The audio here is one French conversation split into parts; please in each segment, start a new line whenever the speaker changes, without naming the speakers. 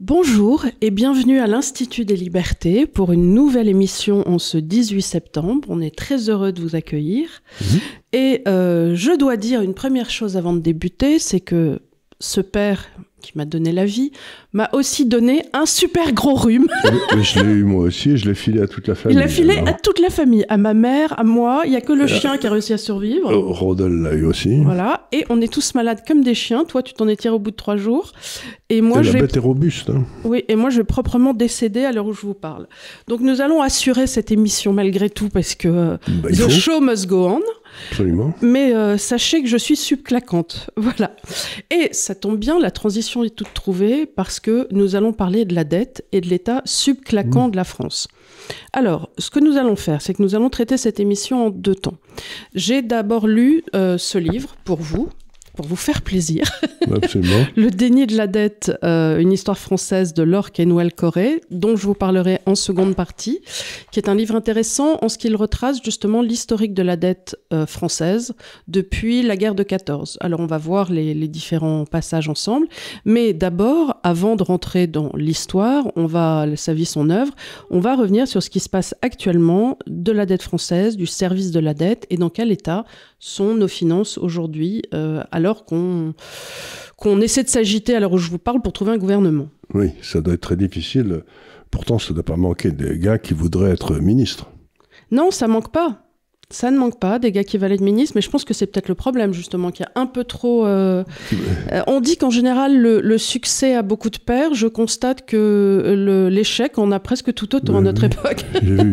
Bonjour et bienvenue à l'Institut des Libertés pour une nouvelle émission en ce 18 septembre. On est très heureux de vous accueillir. Et je dois dire une première chose avant de débuter, c'est que ce père qui m'a donné la vie m'a aussi donné un super gros rhume.
Mais je l'ai eu moi aussi et je l'ai filé à toute la famille.
Il l'a filé à toute la famille, à ma mère, à moi. Il n'y a que le chien qui a réussi à survivre.
Rodel l'a eu aussi.
Voilà, et on est tous malades comme des chiens. Toi, tu t'en es tiré au bout de 3 jours. Et moi,
la bête est robuste. Hein.
Oui, et moi, je vais proprement décéder à l'heure où je vous parle. Donc, nous allons assurer cette émission malgré tout parce que the show must go on.
Absolument.
Mais sachez que je suis subclaquante. Voilà. Et ça tombe bien, la transition est toute trouvée parce que nous allons parler de la dette et de l'état subclaquant de la France. Alors, ce que nous allons faire, c'est que nous allons traiter cette émission en 2 temps. J'ai d'abord lu ce livre pour vous faire plaisir.
Absolument.
Le déni de la dette, une histoire française de Lorque et Noël Corré, dont je vous parlerai en seconde partie, qui est un livre intéressant en ce qu'il retrace justement l'historique de la dette française depuis la guerre de 14. Alors on va voir les différents passages ensemble, mais d'abord, avant de rentrer dans l'histoire, sa vie, son œuvre, on va revenir sur ce qui se passe actuellement de la dette française, du service de la dette et dans quel état sont nos finances aujourd'hui, alors qu'on essaie de s'agiter à l'heure où je vous parle pour trouver un gouvernement.
Oui, ça doit être très difficile. Pourtant, ça ne doit pas manquer des gars qui voudraient être ministres.
Non, ça manque pas. Ça ne manque pas, des gars qui veulent être ministres, mais je pense que c'est peut-être le problème, justement, qu'il y a un peu trop... on dit qu'en général, le succès a beaucoup de pairs. Je constate que l'échec, on a presque tout autant à notre époque.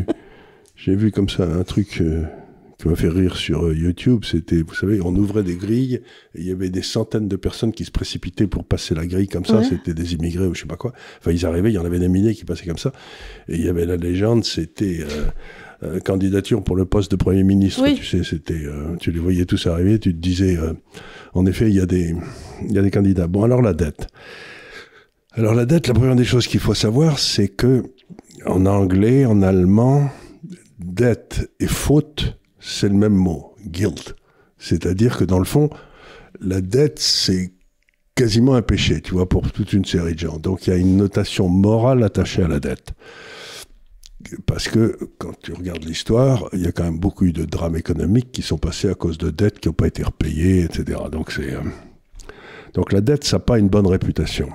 J'ai vu comme ça un truc... qui m'a fait rire sur YouTube, c'était, vous savez, on ouvrait des grilles, et il y avait des centaines de personnes qui se précipitaient pour passer la grille comme ça, ouais. C'était des immigrés ou je sais pas quoi. Enfin, ils arrivaient, il y en avait des milliers qui passaient comme ça, et il y avait la légende, c'était candidature pour le poste de Premier ministre, oui. Tu sais, c'était, tu les voyais tous arriver, tu te disais, en effet, il y a des candidats. Bon, alors la dette. Alors la dette, la première des choses qu'il faut savoir, c'est que, en anglais, en allemand, dette et faute, c'est le même mot, guilt. C'est-à-dire que dans le fond, la dette, c'est quasiment un péché, tu vois, pour toute une série de gens. Donc il y a une notation morale attachée à la dette. Parce que quand tu regardes l'histoire, il y a quand même beaucoup eu de drames économiques qui sont passés à cause de dettes qui n'ont pas été repayées, etc. Donc la dette, ça n'a pas une bonne réputation.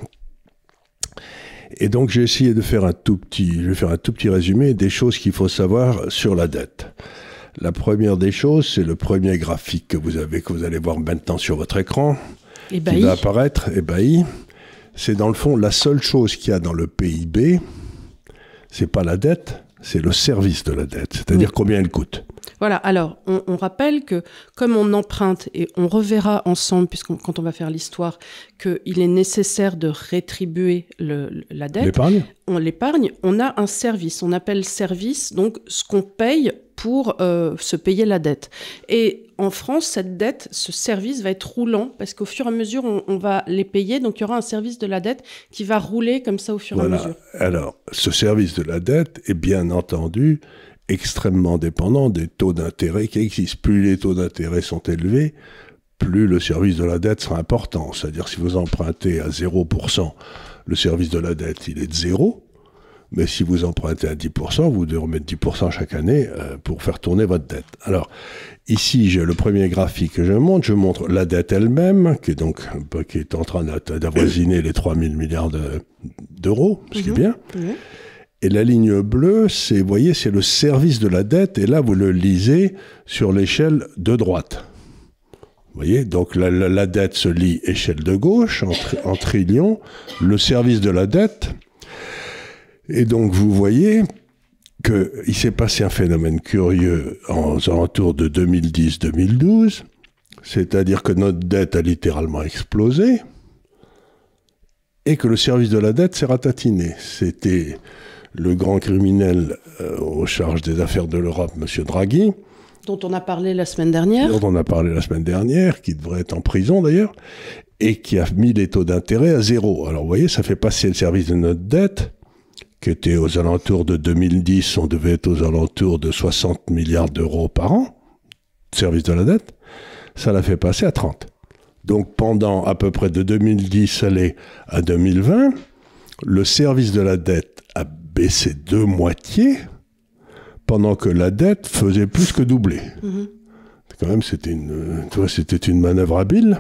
Et donc j'ai essayé de faire un tout petit résumé des choses qu'il faut savoir sur la dette. La première des choses, c'est le premier graphique que vous allez voir maintenant sur votre écran, qui va apparaître, ébahi. C'est dans le fond la seule chose qu'il y a dans le PIB, c'est pas la dette, c'est le service de la dette, c'est-à-dire combien elle coûte.
Voilà, alors on rappelle que comme on emprunte, et on reverra ensemble, quand on va faire l'histoire, qu'il est nécessaire de rétribuer la dette. L'épargne, on a un service, on appelle service, donc ce qu'on paye pour se payer la dette. Et en France, cette dette, ce service va être roulant, parce qu'au fur et à mesure, on va les payer, donc il y aura un service de la dette qui va rouler comme ça au fur et à mesure.
Alors, ce service de la dette est bien entendu extrêmement dépendant des taux d'intérêt qui existent. Plus les taux d'intérêt sont élevés, plus le service de la dette sera important. C'est-à-dire, si vous empruntez à 0%, le service de la dette, il est de 0. Mais si vous empruntez à 10%, vous devez remettre 10% chaque année pour faire tourner votre dette. Alors, ici, j'ai le premier graphique que je montre la dette elle-même, qui est en train d'avoisiner les 3 000 milliards d'euros, ce qui est bien. Et la ligne bleue, c'est le service de la dette, et là, vous le lisez sur l'échelle de droite. Vous voyez, donc la dette se lit échelle de gauche, en trillions, le service de la dette. Et donc, vous voyez qu'il s'est passé un phénomène curieux aux alentours de 2010-2012, c'est-à-dire que notre dette a littéralement explosé et que le service de la dette s'est ratatiné. C'était le grand criminel aux charges des affaires de l'Europe, M. Draghi.
Dont on a parlé la semaine dernière.
Qui devrait être en prison d'ailleurs, et qui a mis les taux d'intérêt à 0. Alors vous voyez, ça fait passer le service de notre dette, qui était aux alentours de 2010, on devait être aux alentours de 60 milliards d'euros par an, service de la dette, ça l'a fait passer à 30. Donc pendant à peu près de 2010 à 2020, le service de la dette a baissé de moitié, pendant que la dette faisait plus que doubler. Quand même, c'était une manœuvre habile.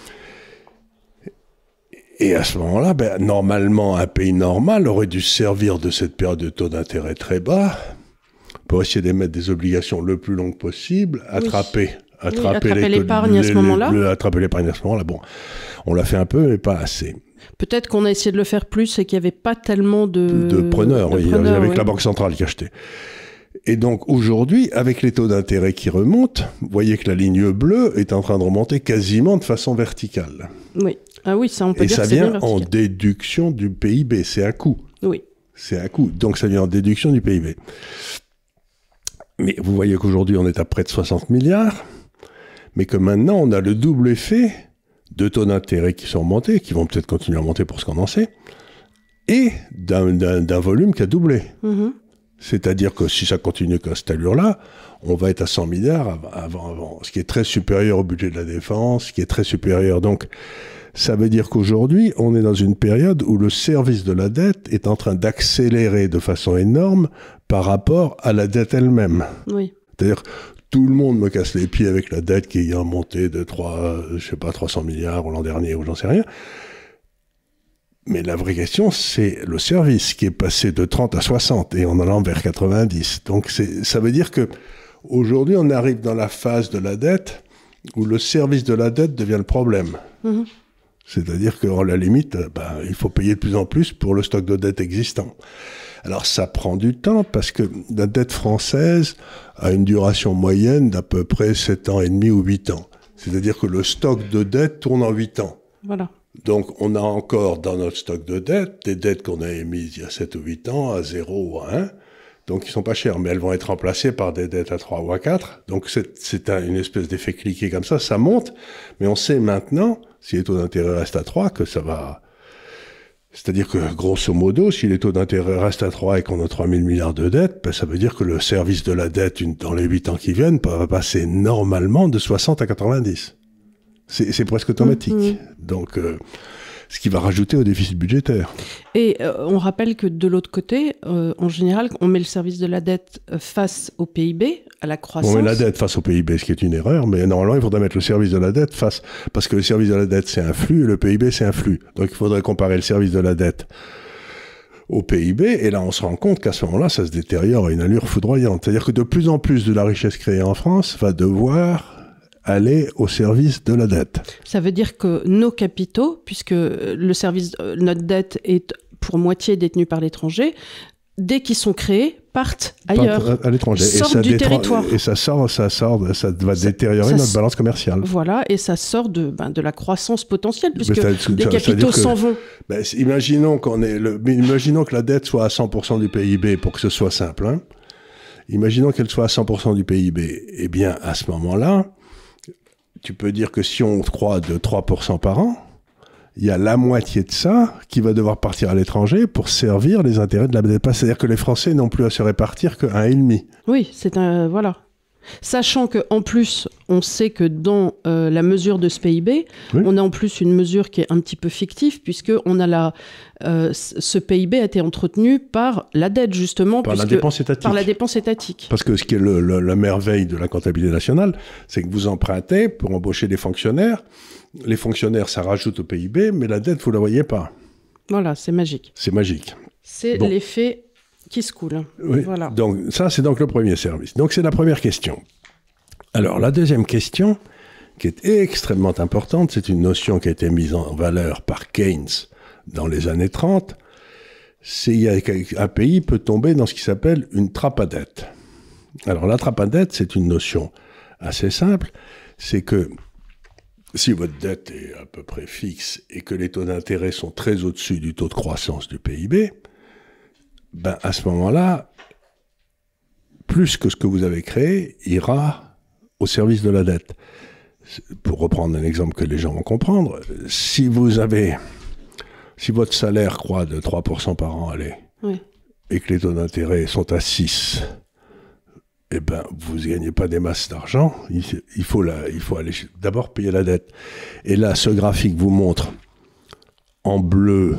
Et à ce moment-là, normalement, un pays normal aurait dû se servir de cette période de taux d'intérêt très bas pour essayer d'émettre des obligations le plus longues possible, attraper
l'épargne à ce moment-là.
Attraper l'épargne à ce moment-là. Bon, on l'a fait un peu, mais pas assez.
Peut-être qu'on a essayé de le faire plus et qu'il n'y avait pas tellement de
preneurs. Il y avait que la Banque centrale qui achetait. Et donc aujourd'hui, avec les taux d'intérêt qui remontent, vous voyez que la ligne bleue est en train de remonter quasiment de façon verticale.
Oui. Ah oui, ça on peut dire que c'est bien vertical.
Et ça vient en déduction du PIB, c'est un coût.
Oui.
C'est un coût, donc ça vient en déduction du PIB. Mais vous voyez qu'aujourd'hui on est à près de 60 milliards, mais que maintenant on a le double effet de taux d'intérêt qui sont montés, qui vont peut-être continuer à monter pour ce qu'on en sait, et d'un volume qui a doublé. C'est-à-dire que si ça continue à cette allure-là, on va être à 100 milliards avant, ce qui est très supérieur au budget de la défense, ce qui est très supérieur. Donc, ça veut dire qu'aujourd'hui, on est dans une période où le service de la dette est en train d'accélérer de façon énorme par rapport à la dette elle-même.
Oui.
C'est-à-dire, tout le monde me casse les pieds avec la dette qui est en montée de 300 milliards l'an dernier ou j'en sais rien. Mais la vraie question, c'est le service qui est passé de 30 à 60 et en allant vers 90. Donc ça veut dire que aujourd'hui, on arrive dans la phase de la dette où le service de la dette devient le problème. C'est-à-dire qu'à la limite, il faut payer de plus en plus pour le stock de dette existant. Alors ça prend du temps parce que la dette française a une duration moyenne d'à peu près 7 ans et demi ou 8 ans. C'est-à-dire que le stock de dette tourne en 8 ans.
Voilà.
Donc, on a encore dans notre stock de dettes, des dettes qu'on a émises il y a 7 ou 8 ans, à 0 ou à 1. Donc, ils sont pas chers, mais elles vont être remplacées par des dettes à 3 ou à 4. Donc, c'est une espèce d'effet cliquet comme ça monte. Mais on sait maintenant, si les taux d'intérêt restent à 3, que ça va... C'est-à-dire que, grosso modo, si les taux d'intérêt restent à 3 et qu'on a 3 000 milliards de dettes, ça veut dire que le service de la dette, dans les 8 ans qui viennent, va passer normalement de 60 à 90. C'est presque automatique. Donc, ce qui va rajouter au déficit budgétaire.
Et on rappelle que de l'autre côté, en général, on met le service de la dette face au PIB, à la croissance.
On met la dette face au PIB, ce qui est une erreur, mais normalement, il faudrait mettre le service de la dette face... Parce que le service de la dette, c'est un flux, et le PIB, c'est un flux. Donc, il faudrait comparer le service de la dette au PIB, et là, on se rend compte qu'à ce moment-là, ça se détériore à une allure foudroyante. C'est-à-dire que de plus en plus de la richesse créée en France va devoir aller au service de la dette.
Ça veut dire que nos capitaux, puisque le service, notre dette est pour moitié détenue par l'étranger, dès qu'ils sont créés, partent ailleurs,
à l'étranger,
sortent du territoire.
Et ça va détériorer notre balance commerciale.
Voilà, et ça sort de la croissance potentielle, puisque les capitaux s'en vont.
Imaginons que la dette soit à 100% du PIB pour que ce soit simple. Imaginons qu'elle soit à 100% du PIB. Eh bien, à ce moment-là, tu peux dire que si on croît de 3% par an, il y a la moitié de ça qui va devoir partir à l'étranger pour servir les intérêts de la dette. C'est-à-dire que les Français n'ont plus à se répartir que 1,5.
Oui, voilà. Sachant qu'en plus, on sait que dans la mesure de ce PIB, on a en plus une mesure qui est un petit peu fictive, puisqu'on a ce PIB a été entretenu par la dette, justement.
Par la dépense étatique.
Par la dépense étatique.
Parce que ce qui est la merveille de la comptabilité nationale, c'est que vous empruntez pour embaucher des fonctionnaires. Les fonctionnaires, ça rajoute au PIB, mais la dette, vous ne la voyez pas.
Voilà, c'est magique.
C'est magique.
C'est l'effet qui se coule.
Oui. Voilà. Donc ça, c'est donc le premier service. Donc c'est la première question. Alors la deuxième question, qui est extrêmement importante, c'est une notion qui a été mise en valeur par Keynes dans les années 30, c'est qu'un pays peut tomber dans ce qui s'appelle une trappe à dette. Alors la trappe à dette, c'est une notion assez simple, c'est que si votre dette est à peu près fixe et que les taux d'intérêt sont très au-dessus du taux de croissance du PIB, à ce moment-là, plus que ce que vous avez créé ira au service de la dette. Pour reprendre un exemple que les gens vont comprendre, si votre salaire croît de 3% par an, et que les taux d'intérêt sont à 6, vous ne gagnez pas des masses d'argent, il faut aller d'abord payer la dette. Et là, ce graphique vous montre en bleu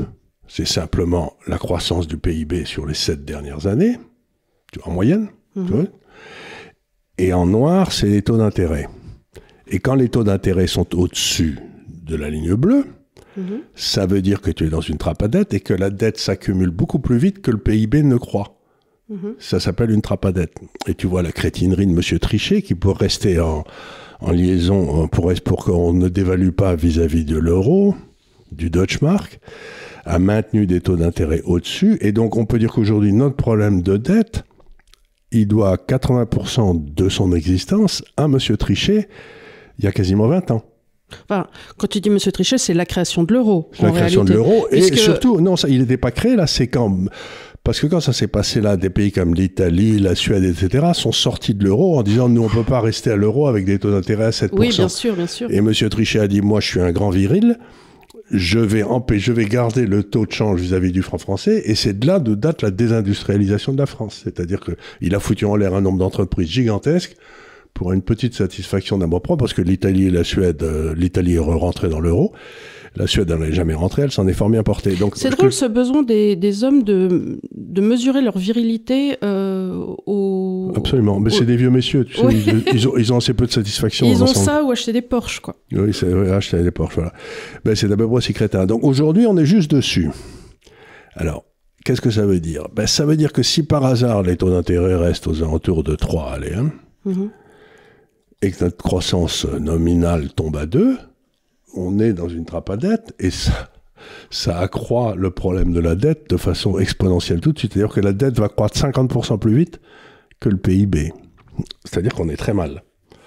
c'est simplement la croissance du PIB sur les 7 dernières années, en moyenne. Tu vois. Et en noir, c'est les taux d'intérêt. Et quand les taux d'intérêt sont au-dessus de la ligne bleue, ça veut dire que tu es dans une trappe à dette et que la dette s'accumule beaucoup plus vite que le PIB ne croît. Ça s'appelle une trappe à dette. Et tu vois la crétinerie de M. Trichet qui, pour rester en liaison, pour qu'on ne dévalue pas vis-à-vis de l'euro, du Deutschmark, a maintenu des taux d'intérêt au-dessus. Et donc, on peut dire qu'aujourd'hui, notre problème de dette, il doit 80% de son existence à M. Trichet il y a quasiment 20 ans.
Enfin, quand tu dis M. Trichet, c'est la création de l'euro.
C'est la création de l'euro. Et surtout, non, ça, il n'était pas créé, là, c'est quand... Parce que quand ça s'est passé là, des pays comme l'Italie, la Suède, etc., sont sortis de l'euro en disant, nous, on ne peut pas rester à l'euro avec des taux d'intérêt à 7%.
Oui, bien sûr, bien sûr.
Et M. Trichet a dit, moi, je suis un grand viril, je vais garder le taux de change vis-à-vis du franc français, et c'est de là de date la désindustrialisation de la France. C'est-à-dire qu'il a foutu en l'air un nombre d'entreprises gigantesques pour une petite satisfaction d'amour-propre, parce que l'Italie et la Suède, l'Italie est rentrée dans l'euro, la Suède n'en est jamais rentrée, elle s'en est fort bien portée. Donc,
c'est drôle ce besoin des hommes de mesurer leur virilité au...
Absolument, mais c'est des vieux messieurs, tu sais, oui. ils ont assez peu de satisfaction.
Ils ont ça ou acheter des Porsche, quoi.
Oui, c'est acheter des Porsche, voilà. Ben, c'est d'à peu près si crétin. Donc aujourd'hui, on est juste dessus. Alors, qu'est-ce que ça veut dire? Ben, ça veut dire que si par hasard les taux d'intérêt restent aux alentours de 3, allez, hein, et que notre croissance nominale tombe à 2, on est dans une trappe à dette, et ça accroît le problème de la dette de façon exponentielle tout de suite. C'est-à-dire que la dette va croître 50% plus vite que le PIB. C'est-à-dire qu'on est très mal.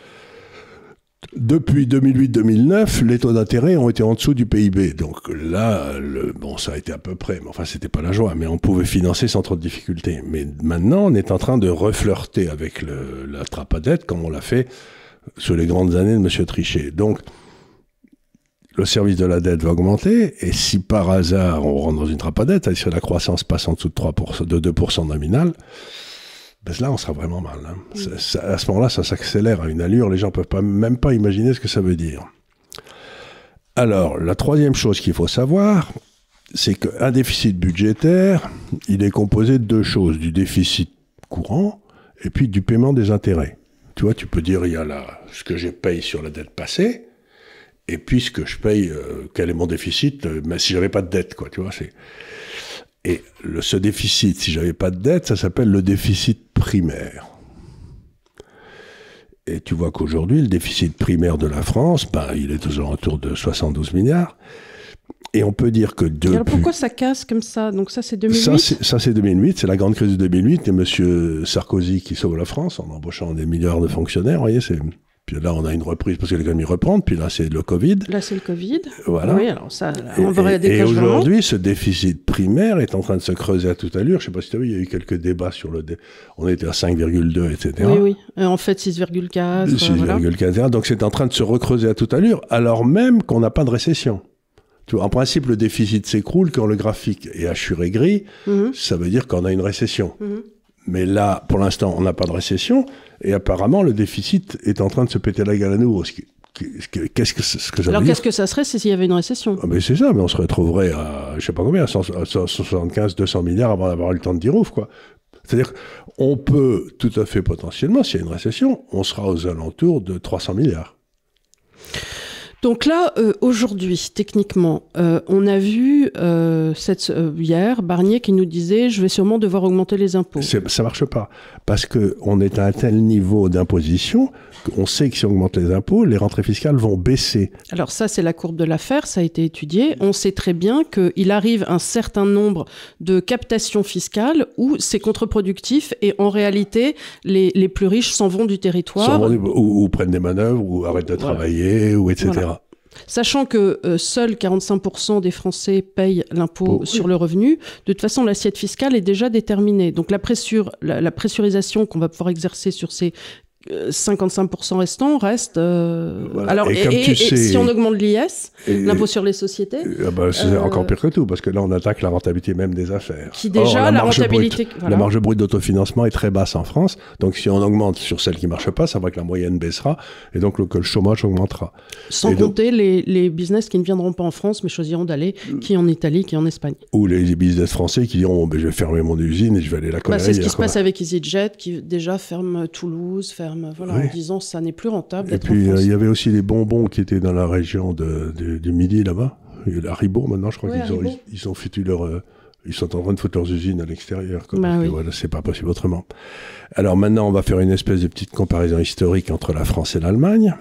Depuis 2008-2009, les taux d'intérêt ont été en dessous du PIB. Donc là, bon, ça a été à peu près, mais enfin, c'était pas la joie, mais on pouvait financer sans trop de difficultés. Mais maintenant, on est en train de reflirter avec la trappe à dette, comme on l'a fait sur les grandes années de M. Trichet. Donc, le service de la dette va augmenter, et si par hasard on rentre dans une trappe à dette, c'est-à-dire que la croissance passe en dessous de 2% nominal, ben là on sera vraiment mal. Hein. À ce moment-là, ça s'accélère à une allure, les gens ne peuvent même pas imaginer ce que ça veut dire. Alors, la troisième chose qu'il faut savoir, c'est qu'un déficit budgétaire, il est composé de deux choses, du déficit courant et puis du paiement des intérêts. Tu vois, tu peux dire, il y a ce que je paye sur la dette passée, et puis ce que je paye, quel est mon déficit, mais si j'avais pas de dette, quoi, tu vois, et ce déficit, si j'avais pas de dette, ça s'appelle le déficit primaire. Et tu vois qu'aujourd'hui, le déficit primaire de la France, il est toujours autour de 72 milliards. Et on peut dire que depuis...
Alors pourquoi ça casse comme ça? Donc ça, c'est 2008?
Ça, c'est 2008, c'est la grande crise de 2008, et M. Sarkozy qui sauve la France en embauchant des milliards de fonctionnaires, vous voyez, Puis là, on a une reprise parce que l'économie reprend. Puis là, c'est le Covid.
Là, c'est le Covid.
Voilà.
Oui, alors ça, on verrait des
Et aujourd'hui, ce déficit primaire est en train de se creuser à toute allure. Je ne sais pas si tu as vu, il y a eu quelques débats sur on était à 5,2, etc.
Oui. En fait, 6,4.
6,4. Voilà. Donc, c'est en train de se recreuser à toute allure, alors même qu'on n'a pas de récession. Tu vois, en principe, le déficit s'écroule quand le graphique est hachuré gris. Ça veut dire qu'on a une récession. Mais là, pour l'instant, on n'a pas de récession. Et apparemment, le déficit est en train de se péter la gueule à nouveau. Qu'est-ce que ça veut dire?
Alors, qu'est-ce que ça serait s'il y avait une récession?
Mais c'est ça, mais on se retrouverait à, je sais pas combien, à 175, 200 milliards avant d'avoir eu le temps de dire ouf, quoi. C'est-à-dire qu'on peut tout à fait potentiellement, s'il y a une récession, on sera aux alentours de 300 milliards.
Donc là, aujourd'hui, techniquement, on a vu hier Barnier qui nous disait « je vais sûrement devoir augmenter les impôts ».
Ça marche pas, parce qu'on est à un tel niveau d'imposition qu'on sait que si on augmente les impôts, les rentrées fiscales vont baisser.
Alors ça, c'est la courbe de l'affaire, ça a été étudié. On sait très bien qu'il arrive un certain nombre de captations fiscales où c'est contre-productif et en réalité, les plus riches s'en vont du territoire.
Ou prennent des manœuvres, ou arrêtent de travailler, ou etc. Voilà.
Sachant que seuls 45% des Français payent l'impôt sur le revenu, de toute façon, l'assiette fiscale est déjà déterminée. Donc la pressurisation qu'on va pouvoir exercer sur ces 55% restants restent...
Voilà.
Alors,
et
si on augmente l'IS, l'impôt sur les sociétés...
c'est encore pire que tout, parce que là, on attaque la rentabilité même des affaires.
Qui déjà,
Or,
la rentabilité...
La marge brute d'autofinancement est très basse en France, donc si on augmente sur celle qui ne marche pas, ça va que la moyenne baissera, et donc que le chômage augmentera.
Sans compter les business qui ne viendront pas en France, mais choisiront d'aller qui en Italie, qui en Espagne.
Ou les business français qui diront, je vais fermer mon usine et je vais aller la coller
c'est ce qui se passe avec EasyJet, qui déjà ferme Toulouse,
oui.
en disant ça n'est plus rentable.
Et puis il y avait aussi les bonbons qui étaient dans la région du Midi là-bas. Haribo maintenant, je crois qu'ils ont foutu ils sont en train de foutre leurs usines à l'extérieur. Voilà, c'est pas possible autrement. Alors maintenant, on va faire une espèce de petite comparaison historique entre la France et l'Allemagne.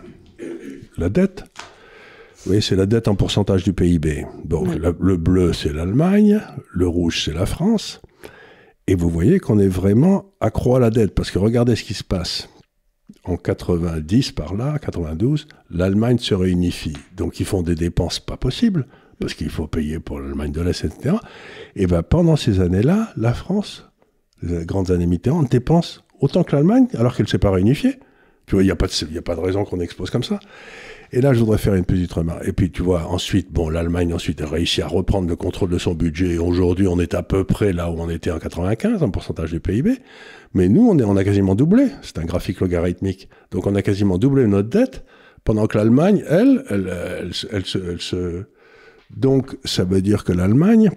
La dette. Oui, c'est la dette en pourcentage du PIB. Donc le bleu, c'est l'Allemagne, le rouge, c'est la France. Et vous voyez qu'on est vraiment accro à la dette, parce que regardez ce qui se passe. En 90, par là, 92, l'Allemagne se réunifie. Donc ils font des dépenses pas possibles, parce qu'il faut payer pour l'Allemagne de l'Est, etc. Et bien pendant ces années-là, la France, les grandes années Mitterrand, dépense autant que l'Allemagne, alors qu'elle ne s'est pas réunifiée. Tu vois, il n'y a pas de raison qu'on expose comme ça. Et là, je voudrais faire une petite remarque. Et puis, tu vois, ensuite, l'Allemagne a réussi à reprendre le contrôle de son budget. Et aujourd'hui, on est à peu près là où on était en 95, en pourcentage du PIB. Mais nous, on a quasiment doublé. C'est un graphique logarithmique. Donc, on a quasiment doublé notre dette, pendant que l'Allemagne, elle se... Donc, ça veut dire que l'Allemagne,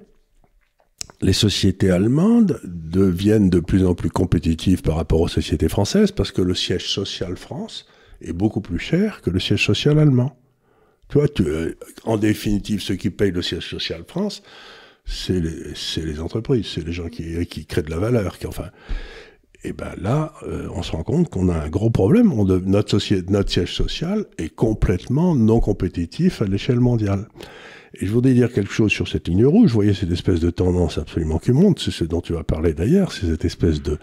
les sociétés allemandes deviennent de plus en plus compétitives par rapport aux sociétés françaises, parce que le siège social France est beaucoup plus cher que le siège social allemand. Tu vois, en définitive, ceux qui payent le siège social France, c'est les entreprises, c'est les gens qui créent de la valeur. Et ben là, on se rend compte qu'on a un gros problème. Notre siège social est complètement non compétitif à l'échelle mondiale. Et je voudrais dire quelque chose sur cette ligne rouge. Vous voyez cette espèce de tendance absolument qui monte, c'est ce dont tu vas parler d'ailleurs, c'est cette espèce de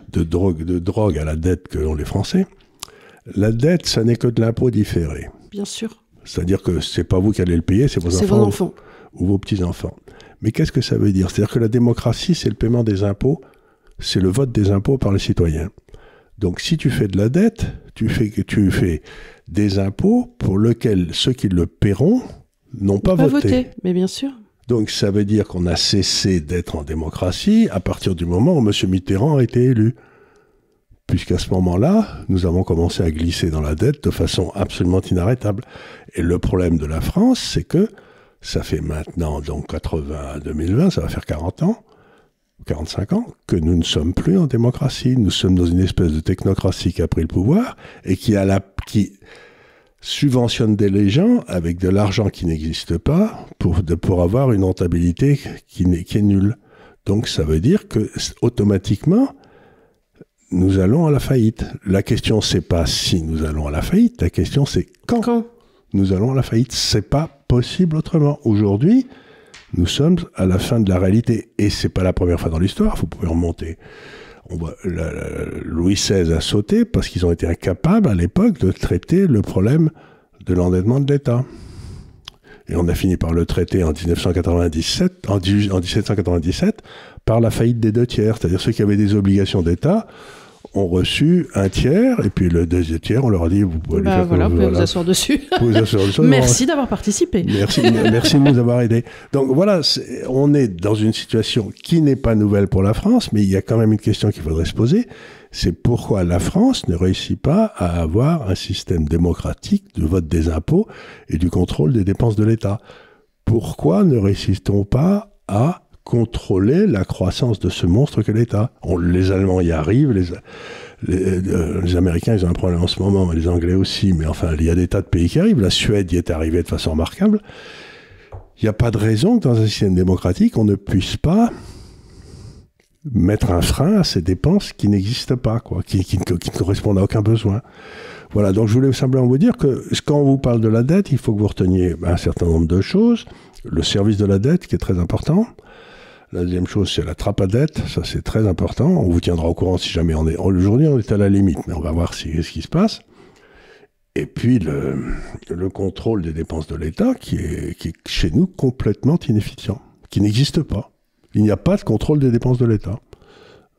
drogue à la dette que ont les Français. La dette, ça n'est que de l'impôt différé.
Bien sûr.
C'est-à-dire que c'est pas vous qui allez le payer, c'est vos enfants. Ou vos petits-enfants. Mais qu'est-ce que ça veut dire? C'est-à-dire que la démocratie, c'est le paiement des impôts, c'est le vote des impôts par les citoyens. Donc si tu fais de la dette, tu fais des impôts pour lesquels ceux qui le paieront n'ont pas voté.
Mais bien sûr.
Donc ça veut dire qu'on a cessé d'être en démocratie à partir du moment où M. Mitterrand a été élu. Puisqu'à ce moment-là, nous avons commencé à glisser dans la dette de façon absolument inarrêtable. Et le problème de la France, c'est que ça fait maintenant, donc 80 à 2020, ça va faire 40 ans, 45 ans, que nous ne sommes plus en démocratie. Nous sommes dans une espèce de technocratie qui a pris le pouvoir et qui subventionne des gens avec de l'argent qui n'existe pas pour avoir une rentabilité qui est nulle. Donc ça veut dire que automatiquement, nous allons à la faillite. La question, c'est pas si nous allons à la faillite, la question, c'est quand nous allons à la faillite. C'est pas possible autrement. Aujourd'hui, nous sommes à la fin de la réalité. Et c'est pas la première fois dans l'histoire, vous pouvez remonter. Louis XVI a sauté parce qu'ils ont été incapables, à l'époque, de traiter le problème de l'endettement de l'État. Et on a fini par le traiter en 1797, par la faillite des 2 tiers. C'est-à-dire ceux qui avaient des obligations d'État ont reçu 1 tiers, et puis le 2 tiers, on leur a dit, vous pouvez
vous pouvez vous asseoir dessus. Merci d'avoir participé.
Merci de nous avoir aidés. Donc voilà, on est dans une situation qui n'est pas nouvelle pour la France, mais il y a quand même une question qu'il faudrait se poser, c'est pourquoi la France ne réussit pas à avoir un système démocratique de vote des impôts et du contrôle des dépenses de l'État. Pourquoi ne réussit-on pas à contrôler la croissance de ce monstre qu'est l'État? Les Allemands y arrivent, les Américains, ils ont un problème en ce moment, mais les Anglais aussi, mais enfin, il y a des tas de pays qui arrivent. La Suède y est arrivée de façon remarquable. Il n'y a pas de raison que dans un système démocratique, on ne puisse pas mettre un frein à ces dépenses qui n'existent pas, qui ne correspondent à aucun besoin. Voilà, donc je voulais simplement vous dire que quand on vous parle de la dette, il faut que vous reteniez un certain nombre de choses. Le service de la dette, qui est très important. La deuxième chose, c'est la trappe à dette. Ça, c'est très important. On vous tiendra au courant si jamais on est... Aujourd'hui, on est à la limite, mais on va voir ce qui se passe. Et puis, le contrôle des dépenses de l'État, qui est chez nous complètement inefficient, qui n'existe pas. Il n'y a pas de contrôle des dépenses de l'État.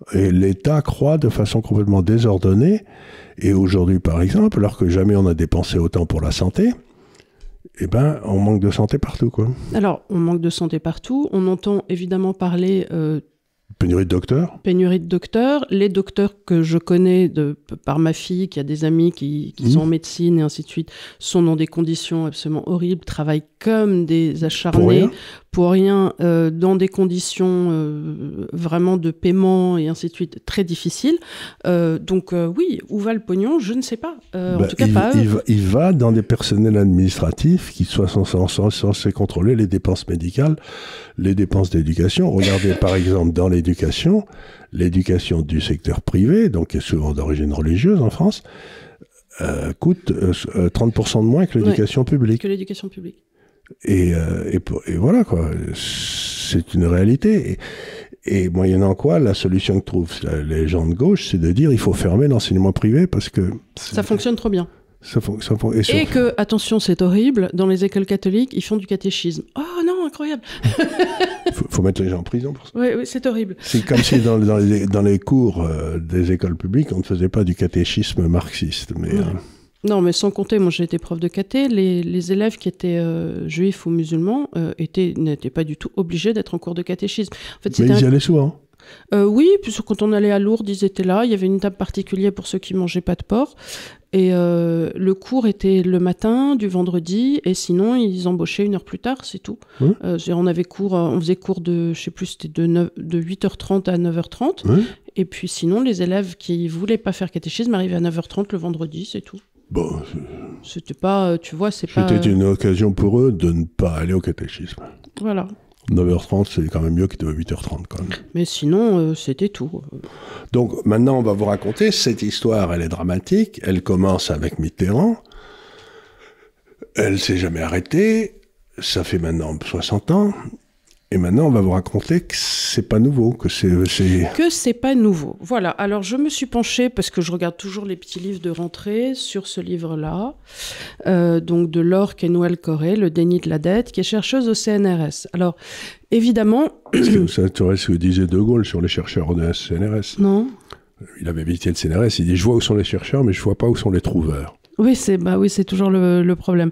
Et l'État croît de façon complètement désordonnée. Et aujourd'hui, par exemple, alors que jamais on a dépensé autant pour la santé, eh ben, on manque de santé partout, quoi.
Alors, on manque de santé partout. On entend évidemment parler
pénurie de docteurs.
Pénurie de docteurs. Les docteurs que je connais par ma fille, qui a des amis qui sont en médecine et ainsi de suite, sont dans des conditions absolument horribles, travaillent comme des acharnés pour rien dans des conditions vraiment de paiement et ainsi de suite très difficiles. Donc oui, où va le pognon? Je ne sais pas. En tout cas, pas eux.
Il va dans des personnels administratifs qui soient censés contrôler les dépenses médicales, les dépenses d'éducation. Regardez par exemple dans l'éducation du secteur privé, donc qui est souvent d'origine religieuse en France, coûte 30% de moins que l'éducation publique.
Que l'éducation publique.
Et voilà, quoi. C'est une réalité. Et moyennant quoi, la solution que trouvent les gens de gauche, c'est de dire il faut fermer l'enseignement privé parce que...
Ça fonctionne trop bien.
Et
que, attention, c'est horrible, dans les écoles catholiques, ils font du catéchisme. Oh non, incroyable.
faut mettre les gens en prison pour ça.
Oui, c'est horrible.
C'est comme si dans les cours des écoles publiques, on ne faisait pas du catéchisme marxiste. Mais,
Non, mais sans compter, moi j'ai été prof de caté, les élèves qui étaient juifs ou musulmans n'étaient pas du tout obligés d'être en cours de catéchisme. En fait,
mais ils y allaient souvent.
Oui, puis quand on allait à Lourdes, ils étaient là. Il y avait une table particulière pour ceux qui mangeaient pas de porc. Et le cours était le matin, du vendredi, et sinon ils embauchaient 1 heure plus tard, c'est tout. On faisait cours de, je sais plus, c'était de 8h30 à 9h30. Et puis sinon, les élèves qui voulaient pas faire catéchisme arrivaient à 9h30 le vendredi, c'est tout.
Bon,
c'était pas, tu vois, c'est pas...
C'était une occasion pour eux de ne pas aller au catéchisme.
Voilà.
9h30, c'est quand même mieux que de 8h30 quand même.
Mais sinon, c'était tout.
Donc maintenant, on va vous raconter cette histoire, elle est dramatique, elle commence avec Mitterrand, elle s'est jamais arrêtée, ça fait maintenant 60 ans, et maintenant on va vous raconter que c'est pas nouveau, que c'est
pas nouveau. Voilà, alors je me suis penchée, parce que je regarde toujours les petits livres de rentrée, sur ce livre-là, donc de Laure Quennouel-Coré, Le déni de la dette, qui est chercheuse au CNRS. Alors, évidemment...
Est-ce que ça t'aurait ce que disait De Gaulle sur les chercheurs au CNRS?
Non.
Il avait visité le CNRS, il dit « Je vois où sont les chercheurs, mais je vois pas où sont les trouveurs ».
Oui, c'est toujours le problème.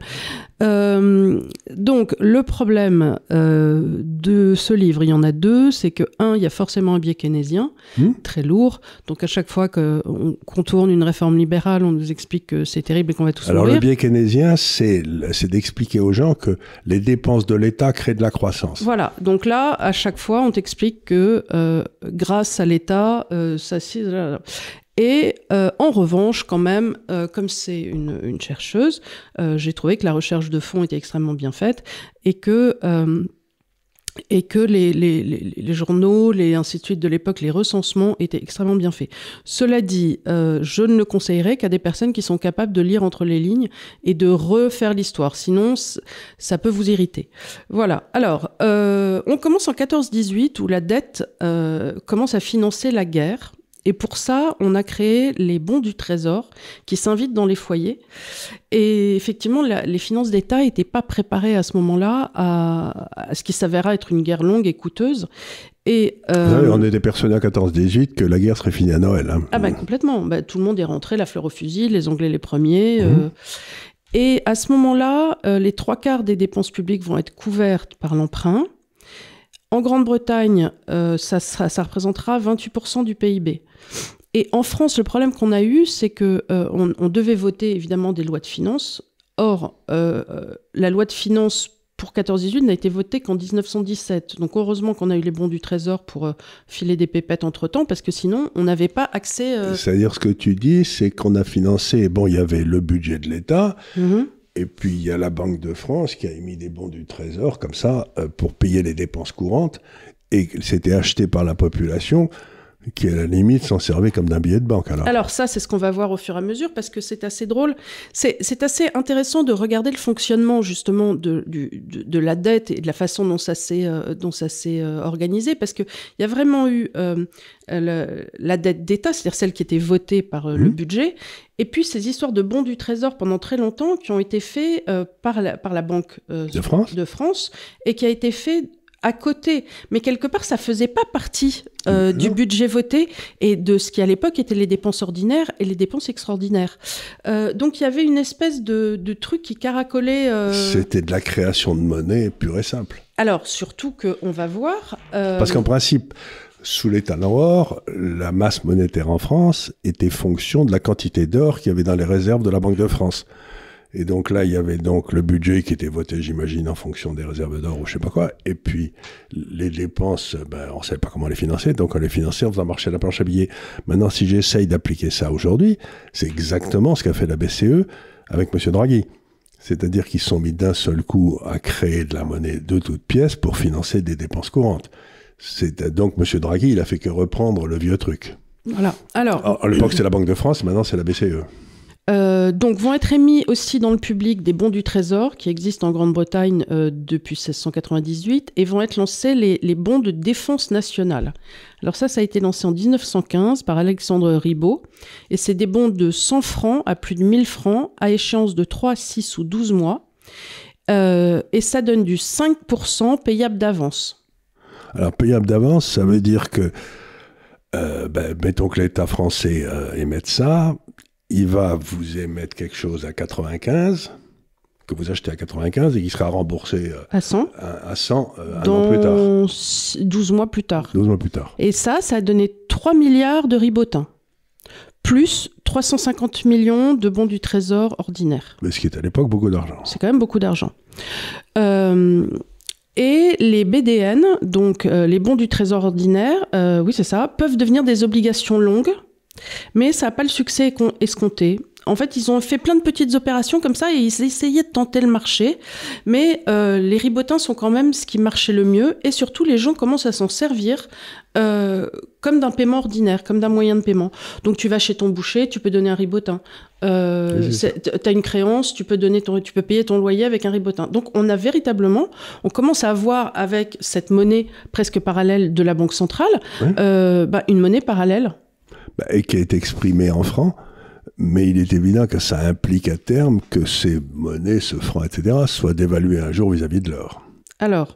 Donc, le problème de ce livre, il y en a deux. C'est que, il y a forcément un biais keynésien, très lourd. Donc, à chaque fois qu'on contourne une réforme libérale, on nous explique que c'est terrible et qu'on va tous mourir.
Alors, le biais keynésien, c'est d'expliquer aux gens que les dépenses de l'État créent de la croissance.
Voilà. Donc là, à chaque fois, on t'explique que grâce à l'État, ça... Et en revanche, quand même, comme c'est une chercheuse, j'ai trouvé que la recherche de fond était extrêmement bien faite et que les journaux, ainsi de suite de l'époque, les recensements étaient extrêmement bien faits. Cela dit, je ne le conseillerais qu'à des personnes qui sont capables de lire entre les lignes et de refaire l'histoire. Sinon, ça peut vous irriter. Voilà. Alors, on commence en 14-18 où la dette commence à financer la guerre. Et pour ça, on a créé les bons du Trésor qui s'invitent dans les foyers. Et effectivement, les finances d'État n'étaient pas préparées à ce moment-là à ce qui s'avéra être une guerre longue et coûteuse. Et
on était persuadés à 14-18 que la guerre serait finie à Noël. Hein.
Ah ben complètement. Tout le monde est rentré, la fleur au fusil, les Anglais les premiers. Et à ce moment-là, les 3/4 des dépenses publiques vont être couvertes par l'emprunt. En Grande-Bretagne, ça représentera 28% du PIB. Et en France, le problème qu'on a eu, c'est que on devait voter évidemment des lois de finances. Or, la loi de finances pour 14-18 n'a été votée qu'en 1917. Donc heureusement qu'on a eu les bons du Trésor pour filer des pépettes entre-temps, parce que sinon, on n'avait pas accès...
C'est-à-dire, ce que tu dis, c'est qu'on a financé... Bon, il y avait le budget de l'État... Et puis, il y a la Banque de France qui a émis des bons du Trésor, comme ça, pour payer les dépenses courantes. Et c'était acheté par la population, qui, à la limite, s'en servait comme d'un billet de banque.
Alors ça, c'est ce qu'on va voir au fur et à mesure, parce que c'est assez drôle. C'est assez intéressant de regarder le fonctionnement, justement, de la dette et de la façon dont ça s'est organisé, parce qu'il y a vraiment eu la dette d'État, c'est-à-dire celle qui était votée par le budget, et puis ces histoires de bons du Trésor pendant très longtemps qui ont été faits par la Banque de France et qui a été fait à côté. Mais quelque part, ça faisait pas partie du budget voté et de ce qui, à l'époque, étaient les dépenses ordinaires et les dépenses extraordinaires. Donc, il y avait une espèce de truc qui caracolait...
C'était de la création de monnaie pure et simple.
Alors, surtout qu'on va voir...
Parce qu'en principe, sous l'État Nord, la masse monétaire en France était fonction de la quantité d'or qu'il y avait dans les réserves de la Banque de France. Et donc là, il y avait donc le budget qui était voté, j'imagine, en fonction des réserves d'or ou je sais pas quoi. Et puis, les dépenses, on savait pas comment les financer. Donc, on les finançait en faisant marcher la planche à billets. Maintenant, si j'essaye d'appliquer ça aujourd'hui, c'est exactement ce qu'a fait la BCE avec M. Draghi. C'est-à-dire qu'ils sont mis d'un seul coup à créer de la monnaie de toutes pièces pour financer des dépenses courantes. Donc, M. Draghi, il a fait que reprendre le vieux truc.
Voilà. Alors,
à l'époque, c'est la Banque de France, maintenant, c'est la BCE.
Donc vont être émis aussi dans le public des bons du Trésor qui existent en Grande-Bretagne depuis 1698 et vont être lancés les bons de défense nationale. Alors ça a été lancé en 1915 par Alexandre Ribot et c'est des bons de 100 francs à plus de 1000 francs à échéance de 3, 6 ou 12 mois et ça donne du 5% payable d'avance.
Alors payable d'avance, ça veut dire que mettons que l'État français émette ça, il va vous émettre quelque chose à 95, que vous achetez à 95 et qui sera remboursé
à 100,
un an plus tard.
12 mois plus tard.
12 mois plus tard.
Et ça a donné 3 milliards de ribotins, plus 350 millions de bons du Trésor ordinaires.
Mais ce qui est à l'époque beaucoup d'argent.
C'est quand même beaucoup d'argent. Et les BDN, donc les bons du Trésor ordinaire, oui c'est ça, peuvent devenir des obligations longues. Mais ça n'a pas le succès escompté. En fait, ils ont fait plein de petites opérations comme ça et ils essayaient de tenter le marché. Mais les ribotins sont quand même ce qui marchait le mieux. Et surtout, les gens commencent à s'en servir comme d'un paiement ordinaire, comme d'un moyen de paiement. Donc, tu vas chez ton boucher, tu peux donner un ribotin. Tu as une créance, tu peux payer ton loyer avec un ribotin. Donc, on commence à avoir avec cette monnaie presque parallèle de la Banque centrale, une monnaie parallèle.
Et qui est exprimé en francs, mais il est évident que ça implique à terme que ces monnaies, ce franc, etc., soient dévaluées un jour vis-à-vis de l'or.
Alors,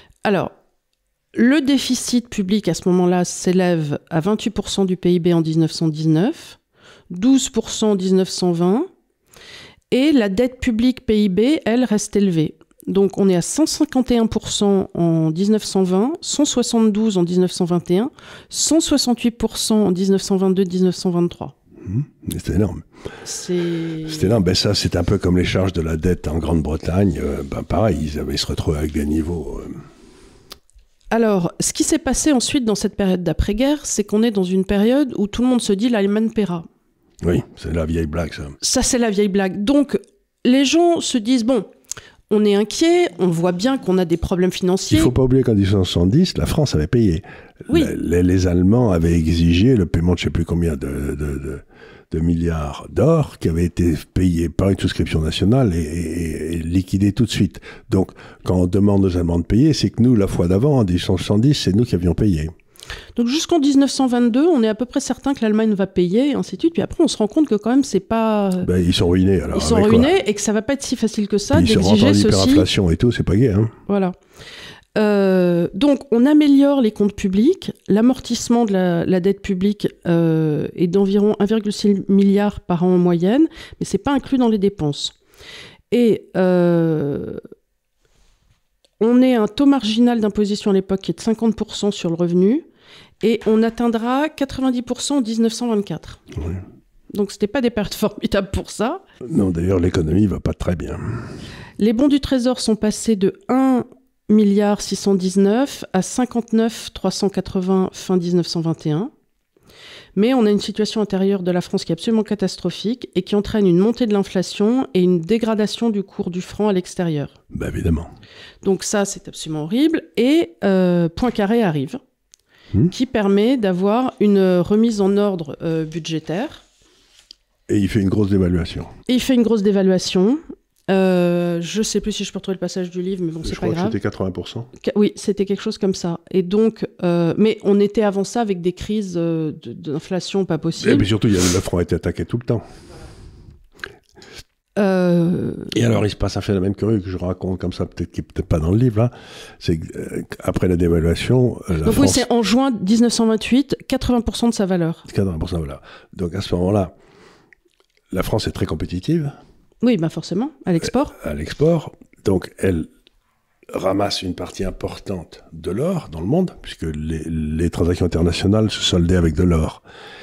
le déficit public à ce moment-là s'élève à 28% du PIB en 1919, 12% en 1920, et la dette publique PIB, elle, reste élevée. Donc, on est à 151% en 1920, 172% en 1921, 168% en 1922-1923.
C'est énorme. C'est énorme. Ça, c'est un peu comme les charges de la dette en Grande-Bretagne. Pareil, ils se retrouvaient avec des niveaux...
Alors, ce qui s'est passé ensuite dans cette période d'après-guerre, c'est qu'on est dans une période où tout le monde se dit l'Allemagne paiera.
Oui, c'est la vieille blague, ça. Ça,
c'est la vieille blague. Donc, les gens se disent, bon... On est inquiet, on voit bien qu'on a des problèmes financiers.
Il ne faut pas oublier qu'en 1970, la France avait payé.
Oui.
Les Allemands avaient exigé le paiement de je ne sais plus combien de milliards d'or qui avait été payé par une souscription nationale et liquidé tout de suite. Donc, quand on demande aux Allemands de payer, c'est que nous, la fois d'avant, en 1970, c'est nous qui avions payé.
Donc jusqu'en 1922, on est à peu près certain que l'Allemagne va payer, et ainsi de suite. Puis après, on se rend compte que quand même, c'est pas...
ils sont ruinés. Alors,
ils sont ruinés et que ça va pas être si facile que ça d'exiger ceci.
Ils se rentrent en hyperinflation et tout, c'est pas gai. Hein.
Voilà. Donc, on améliore les comptes publics. L'amortissement de la dette publique est d'environ 1,6 milliard par an en moyenne, mais c'est pas inclus dans les dépenses. Et... on est à un taux marginal d'imposition à l'époque qui est de 50% sur le revenu et on atteindra 90% en 1924. Oui. Donc, ce n'était pas des pertes formidables pour ça.
Non, d'ailleurs, l'économie ne va pas très bien.
Les bons du Trésor sont passés de 1,619 à 59,380 fin 1921. Mais on a une situation intérieure de la France qui est absolument catastrophique et qui entraîne une montée de l'inflation et une dégradation du cours du franc à l'extérieur.
Évidemment.
Donc ça, c'est absolument horrible. Et Poincaré arrive, qui permet d'avoir une remise en ordre budgétaire.
Et il fait une grosse dévaluation.
Je ne sais plus si je peux retrouver le passage du livre, mais bon, c'est pas grave.
Je crois que c'était 80%.
Oui, c'était quelque chose comme ça. Et donc, mais on était avant ça avec des crises d'inflation pas possibles.
Et puis surtout, le franc a été attaqué tout le temps. Et alors, il se passe un phénomène curieux que je raconte comme ça, peut-être qui n'est peut-être pas dans le livre, là. C'est qu'après la dévaluation, la
Donc
France...
oui, c'est en juin 1928, 80% de sa valeur.
80% de valeur. Donc à ce moment-là, la France est très compétitive.
Oui, bah forcément, à l'export.
À l'export. Donc elle ramasse une partie importante de l'or dans le monde, puisque les transactions internationales se soldaient avec de l'or.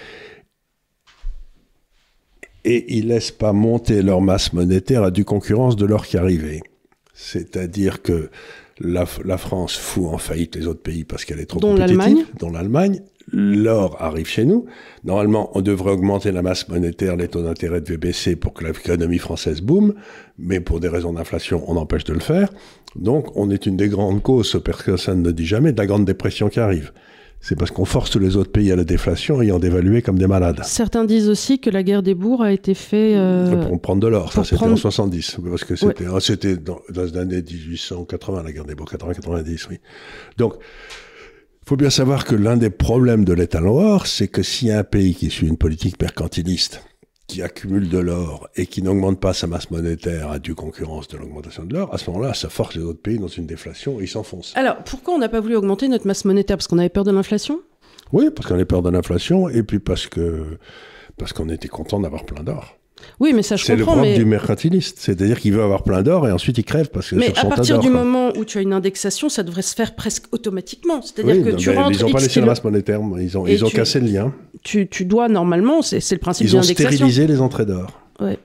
Et ils ne laissent pas monter leur masse monétaire à due concurrence de l'or qui arrivait. C'est-à-dire que la France fout en faillite les autres pays parce qu'elle est trop compétitive, dont l'Allemagne. L'or arrive chez nous. Normalement, on devrait augmenter la masse monétaire, les taux d'intérêt devaient baisser pour que l'économie française boom, mais pour des raisons d'inflation, on empêche de le faire. Donc, on est une des grandes causes, personne ne dit jamais, de la grande dépression qui arrive. C'est parce qu'on force tous les autres pays à la déflation ayant dévalué comme des malades.
Certains disent aussi que la guerre des bourgs a été faite...
Pour prendre de l'or, ça c'était en 70. Parce que c'était dans les années 1880, la guerre des bourgs, 80-90, oui. Donc, il faut bien savoir que l'un des problèmes de l'étalon or, c'est que s'il y a un pays qui suit une politique mercantiliste, qui accumule de l'or et qui n'augmente pas sa masse monétaire à due concurrence de l'augmentation de l'or, à ce moment-là, ça force les autres pays dans une déflation et ils s'enfoncent.
Alors, pourquoi on n'a pas voulu augmenter notre masse monétaire? Parce qu'on avait peur de l'inflation?
Oui, parce qu'on avait peur de l'inflation et puis parce qu'on était content d'avoir plein d'or.
Oui, mais ça, je comprends.
C'est le propre du mercantiliste. C'est-à-dire qu'il veut avoir plein d'or et ensuite il crève parce que
mais
sur son
à partir
tas
du
d'or,
moment où tu as une indexation, ça devrait se faire presque automatiquement. C'est-à-dire que tu rentres...
Ils n'ont pas laissé la masse monétaire. Ils ont cassé le lien.
Tu dois normalement, c'est le principe de
l'indexation.
l'indexation.
Ils ont stérilisé les entrées d'or.
Ouais.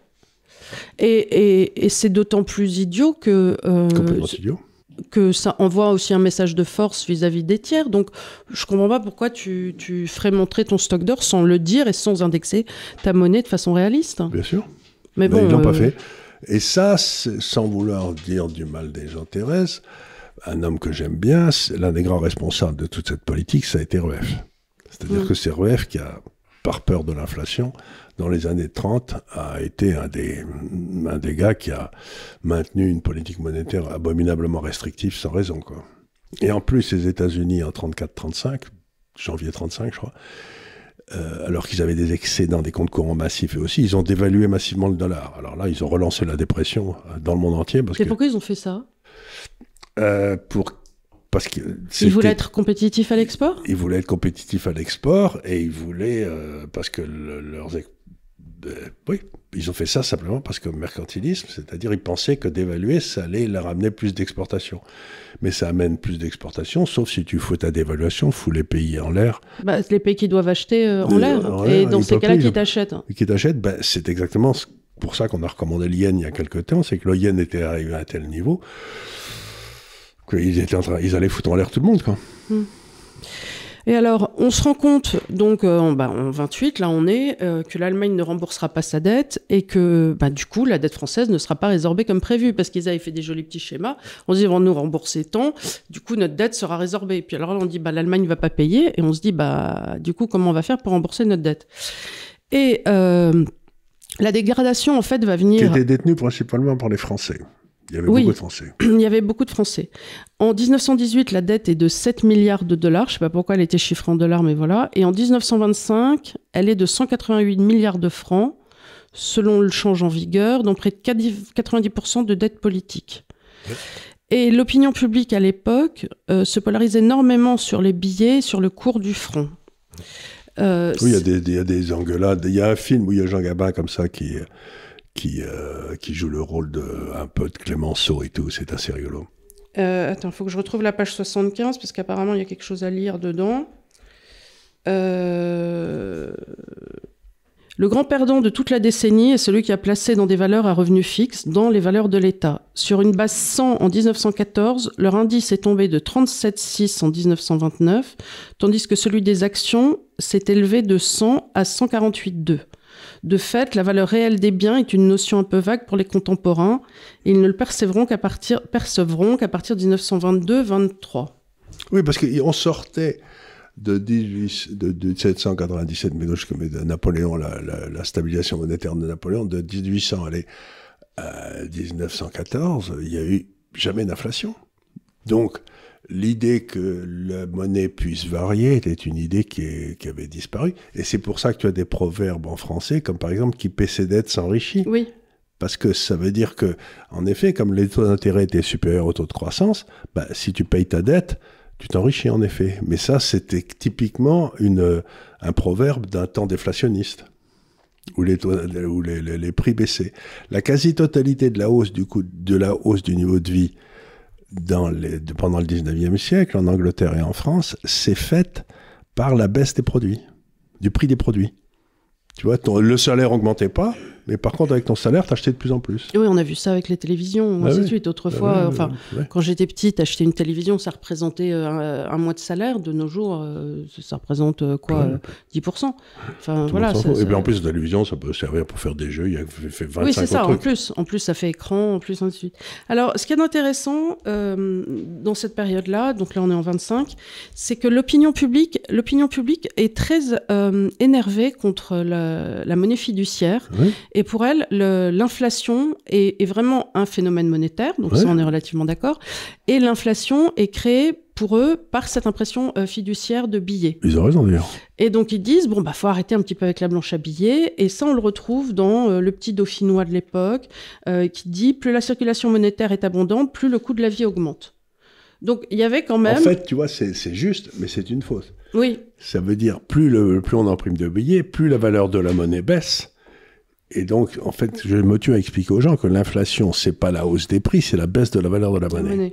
Et c'est d'autant plus idiot que...
Complètement idiot.
Que ça envoie aussi un message de force vis-à-vis des tiers. Donc, je comprends pas pourquoi tu ferais montrer ton stock d'or sans le dire et sans indexer ta monnaie de façon réaliste.
Bien sûr.
Mais bon,
ils l'ont pas fait. Et ça, sans vouloir dire du mal des gens, Thérèse, un homme que j'aime bien, l'un des grands responsables de toute cette politique, ça a été REF. C'est-à-dire que c'est REF qui a, par peur de l'inflation, dans les années 30, a été un des gars qui a maintenu une politique monétaire abominablement restrictive sans raison, quoi. Et en plus, les États-Unis, en 34-35, janvier 35, je crois, alors qu'ils avaient des excédents, des comptes courants massifs et aussi, ils ont dévalué massivement le dollar. Alors là, ils ont relancé la dépression dans le monde entier.
Et pourquoi ils ont fait ça?
Parce que
ils voulaient être compétitifs à l'export?
Ils voulaient être compétitifs à l'export et ils voulaient, parce que oui, ils ont fait ça simplement parce que mercantilisme, c'est-à-dire ils pensaient que dévaluer, ça allait leur amener plus d'exportation. Mais ça amène plus d'exportation, sauf si tu fous ta dévaluation, fous les pays en l'air.
Bah, les pays qui doivent acheter en l'air. Et dans ces cas-là, qui t'achètent?
Qui t'achètent, ben, c'est exactement pour ça qu'on a recommandé l'yen il y a quelques temps, c'est que le yen était arrivé à un tel niveau qu'ils allaient foutre en l'air tout le monde, quoi.
Et alors, on se rend compte, donc en 28, là on est, que l'Allemagne ne remboursera pas sa dette et que du coup, la dette française ne sera pas résorbée comme prévu parce qu'ils avaient fait des jolis petits schémas. On se dit, ils vont nous rembourser tant, du coup, notre dette sera résorbée. Puis alors là, on dit, l'Allemagne ne va pas payer et on se dit, du coup, comment on va faire pour rembourser notre dette? Et la dégradation, en fait, va venir...
Qui était détenue principalement par les Français. Il y avait beaucoup de Français.
Il y avait beaucoup de Français. En 1918, la dette est de 7 milliards de dollars. Je ne sais pas pourquoi elle était chiffrée en dollars, mais voilà. Et en 1925, elle est de 188 milliards de francs, selon le change en vigueur, dont près de 90% de dette politique. Ouais. Et l'opinion publique à l'époque se polarise énormément sur les billets et sur le cours du franc.
Oui, il y a des engueulades. Il y a un film où il y a Jean Gabin comme ça qui joue le rôle un peu de Clémenceau et tout, c'est assez rigolo.
Attends, il faut que je retrouve la page 75, parce qu'apparemment, il y a quelque chose à lire dedans. Le grand perdant de toute la décennie est celui qui a placé dans des valeurs à revenus fixes, dans les valeurs de l'État. Sur une base 100 en 1914, leur indice est tombé de 37,6 en 1929, tandis que celui des actions s'est élevé de 100 à 148,2. De fait, la valeur réelle des biens est une notion un peu vague pour les contemporains et ils ne le percevront qu'à partir de 1922-23.
Oui, parce qu'on sortait de 1797, mais de Napoléon, la stabilisation monétaire de Napoléon, de 1800 à 1914, il n'y a eu jamais d'inflation. Donc, l'idée que la monnaie puisse varier était une idée qui avait disparu. Et c'est pour ça que tu as des proverbes en français, comme par exemple « qui paie ses dettes s'enrichit ».
Oui.
Parce que ça veut dire que, en effet, comme les taux d'intérêt étaient supérieurs au taux de croissance, si tu payes ta dette, tu t'enrichis en effet. Mais ça, c'était typiquement un proverbe d'un temps déflationniste, où les prix baissaient. La quasi-totalité de la hausse du niveau de vie pendant le 19e siècle, en Angleterre et en France, s'est faite par la baisse des produits, du prix des produits. Tu vois, le salaire n'augmentait pas, mais par contre, avec ton salaire, t'achetais de plus en plus.
Oui, on a vu ça avec les télévisions, ainsi de suite. Autrefois, quand j'étais petite, acheter une télévision, ça représentait un mois de salaire. De nos jours, ça représente 10%. Enfin, voilà.
Et bien en plus, la télévision, ça peut servir pour faire des jeux. Il y a fait 25
oui, c'est ça.
trucs.
En plus, ça fait écran, en plus, ainsi de suite. Alors, ce qui est intéressant dans cette période-là, donc là, on est en 25, c'est que l'opinion publique est très énervée contre la monnaie fiduciaire. Oui. Et pour elle, l'inflation est vraiment un phénomène monétaire, donc ça, on est relativement d'accord. Et l'inflation est créée pour eux par cette impression fiduciaire de billets.
Ils ont raison d'ailleurs.
Et donc ils disent, faut arrêter un petit peu avec la planche à billets. Et ça, on le retrouve dans le petit dauphinois de l'époque, qui dit, plus la circulation monétaire est abondante, plus le coût de la vie augmente. Donc il y avait quand même...
En fait, tu vois, c'est juste, mais c'est une faute.
Oui.
Ça veut dire, plus on imprime de billets, plus la valeur de la monnaie baisse. Et donc, en fait, je me tue à expliquer aux gens que l'inflation, c'est pas la hausse des prix, c'est la baisse de la valeur de la monnaie.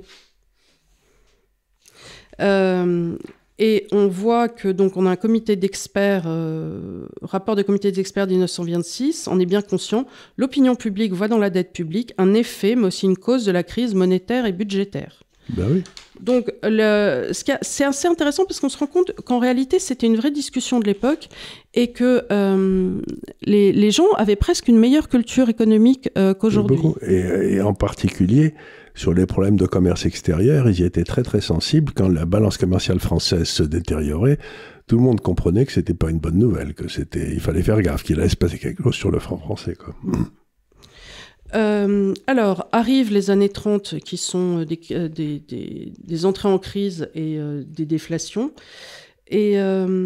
Et on voit que donc on a un comité d'experts, rapport de comité d'experts de 1926, on est bien conscient, l'opinion publique voit dans la dette publique un effet, mais aussi une cause de la crise monétaire et budgétaire.
Ben oui.
Donc, c'est assez intéressant parce qu'on se rend compte qu'en réalité, c'était une vraie discussion de l'époque et que les gens avaient presque une meilleure culture économique qu'aujourd'hui.
Et en particulier, sur les problèmes de commerce extérieur, ils y étaient très très sensibles. Quand la balance commerciale française se détériorait, tout le monde comprenait que c'était pas une bonne nouvelle, il fallait faire gaffe, qu'il allait se passer quelque chose sur le franc français, quoi.
Alors, arrivent les années 30 qui sont des entrées en crise et des déflations. Et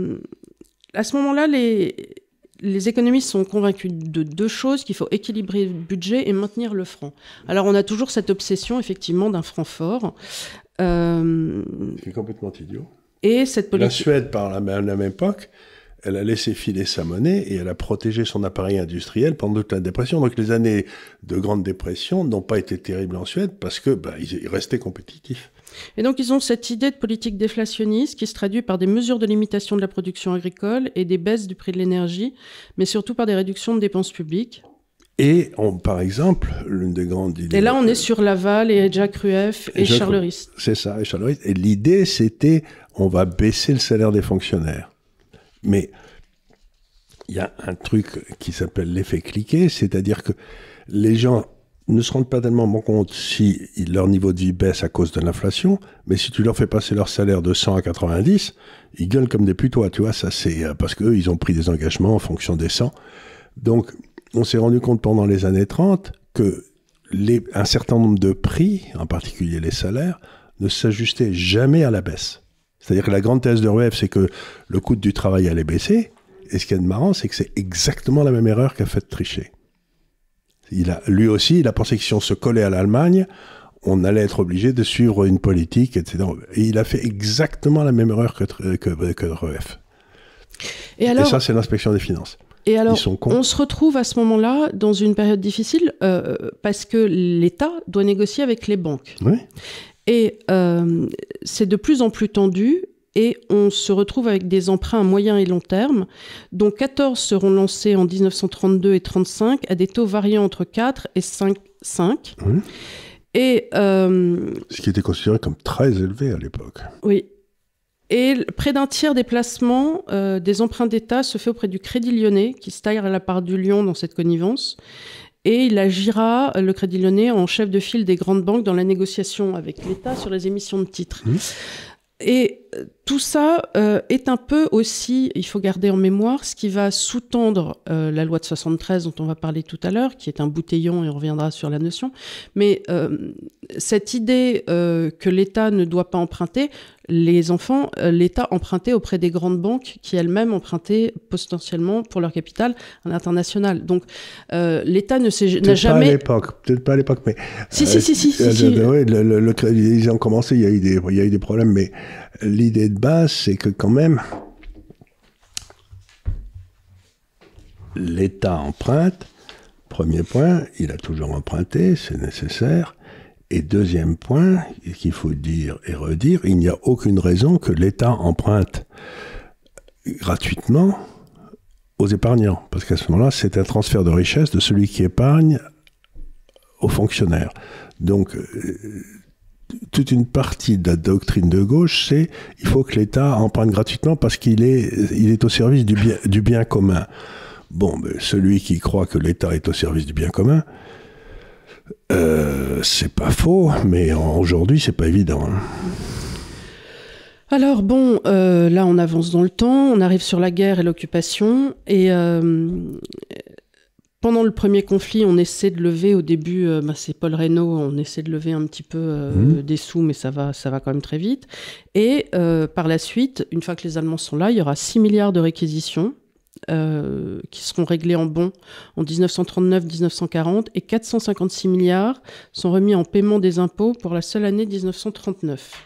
à ce moment-là, les économistes sont convaincus de deux choses, qu'il faut équilibrer le budget et maintenir le franc. Alors, on a toujours cette obsession, effectivement, d'un franc fort.
C'est complètement idiot.
Et cette politique...
La Suède, par la même époque, elle a laissé filer sa monnaie et elle a protégé son appareil industriel pendant toute la dépression. Donc les années de grande dépression n'ont pas été terribles en Suède parce que ils restaient compétitifs.
Et donc ils ont cette idée de politique déflationniste qui se traduit par des mesures de limitation de la production agricole et des baisses du prix de l'énergie, mais surtout par des réductions de dépenses publiques.
Et par exemple, l'une des grandes idées...
Et là, on est sur Laval et Jacques Rueff et Charles Rist.
C'est ça, et Charles Rist. Et l'idée, c'était, on va baisser le salaire des fonctionnaires. Mais il y a un truc qui s'appelle l'effet cliquet, c'est-à-dire que les gens ne se rendent pas tellement compte si leur niveau de vie baisse à cause de l'inflation, mais si tu leur fais passer leur salaire de 100 à 90, ils gueulent comme des putois, tu vois, ça c'est parce qu'eux, ils ont pris des engagements en fonction des 100. Donc, on s'est rendu compte pendant les années 30 que un certain nombre de prix, en particulier les salaires, ne s'ajustaient jamais à la baisse. C'est-à-dire que la grande thèse de Rueff, c'est que le coût du travail allait baisser. Et ce qui est marrant, c'est que c'est exactement la même erreur qu'a fait Trichet. Lui aussi, il a pensé que si on se collait à l'Allemagne, on allait être obligé de suivre une politique, etc. Et il a fait exactement la même erreur que Rueff. Et ça, c'est l'inspection des finances.
Et alors, on se retrouve à ce moment-là dans une période difficile parce que l'État doit négocier avec les banques.
Oui.
Et c'est de plus en plus tendu et on se retrouve avec des emprunts à moyen et long terme, dont 14 seront lancés en 1932 et 1935 à des taux variant entre 4 et 5,5. Oui. Et,
ce qui était considéré comme très élevé à l'époque.
Oui. Et près d'un tiers des placements des emprunts d'État se fait auprès du Crédit Lyonnais, qui se taille à la part du Lyon dans cette connivence. Et il agira, le Crédit Lyonnais, en chef de file des grandes banques dans la négociation avec l'État sur les émissions de titres. Et tout ça est un peu aussi, il faut garder en mémoire, ce qui va sous-tendre la loi de 73 dont on va parler tout à l'heure, qui est un bouteillon, et on reviendra sur la notion. Mais cette idée que l'État ne doit pas emprunter, les enfants, l'État empruntait auprès des grandes banques qui elles-mêmes empruntaient potentiellement pour leur capital à l'international. Donc l'État n'a jamais...
Peut-être pas à l'époque, mais...
Si.
Oui, ils ont commencé, il y a eu des problèmes, mais l'idée de base, c'est que quand même, l'État emprunte. Premier point, il a toujours emprunté, c'est nécessaire. Et deuxième point, qu'il faut dire et redire, il n'y a aucune raison que l'État emprunte gratuitement aux épargnants. Parce qu'à ce moment-là, c'est un transfert de richesse de celui qui épargne aux fonctionnaires. Donc, toute une partie de la doctrine de gauche, c'est il faut que l'État emprunte gratuitement parce qu'il est au service du bien commun. Bon, ben, celui qui croit que l'État est au service du bien commun, c'est pas faux, mais aujourd'hui, c'est pas évident. Hein.
Alors bon, là on avance dans le temps, on arrive sur la guerre et l'occupation, et pendant le premier conflit, on essaie de lever au début, c'est Paul Reynaud, on essaie de lever un petit peu des sous, mais ça va quand même très vite. Et par la suite, une fois que les Allemands sont là, il y aura 6 milliards de réquisitions qui seront réglés en bons en 1939-1940, et 456 milliards sont remis en paiement des impôts pour la seule année 1939.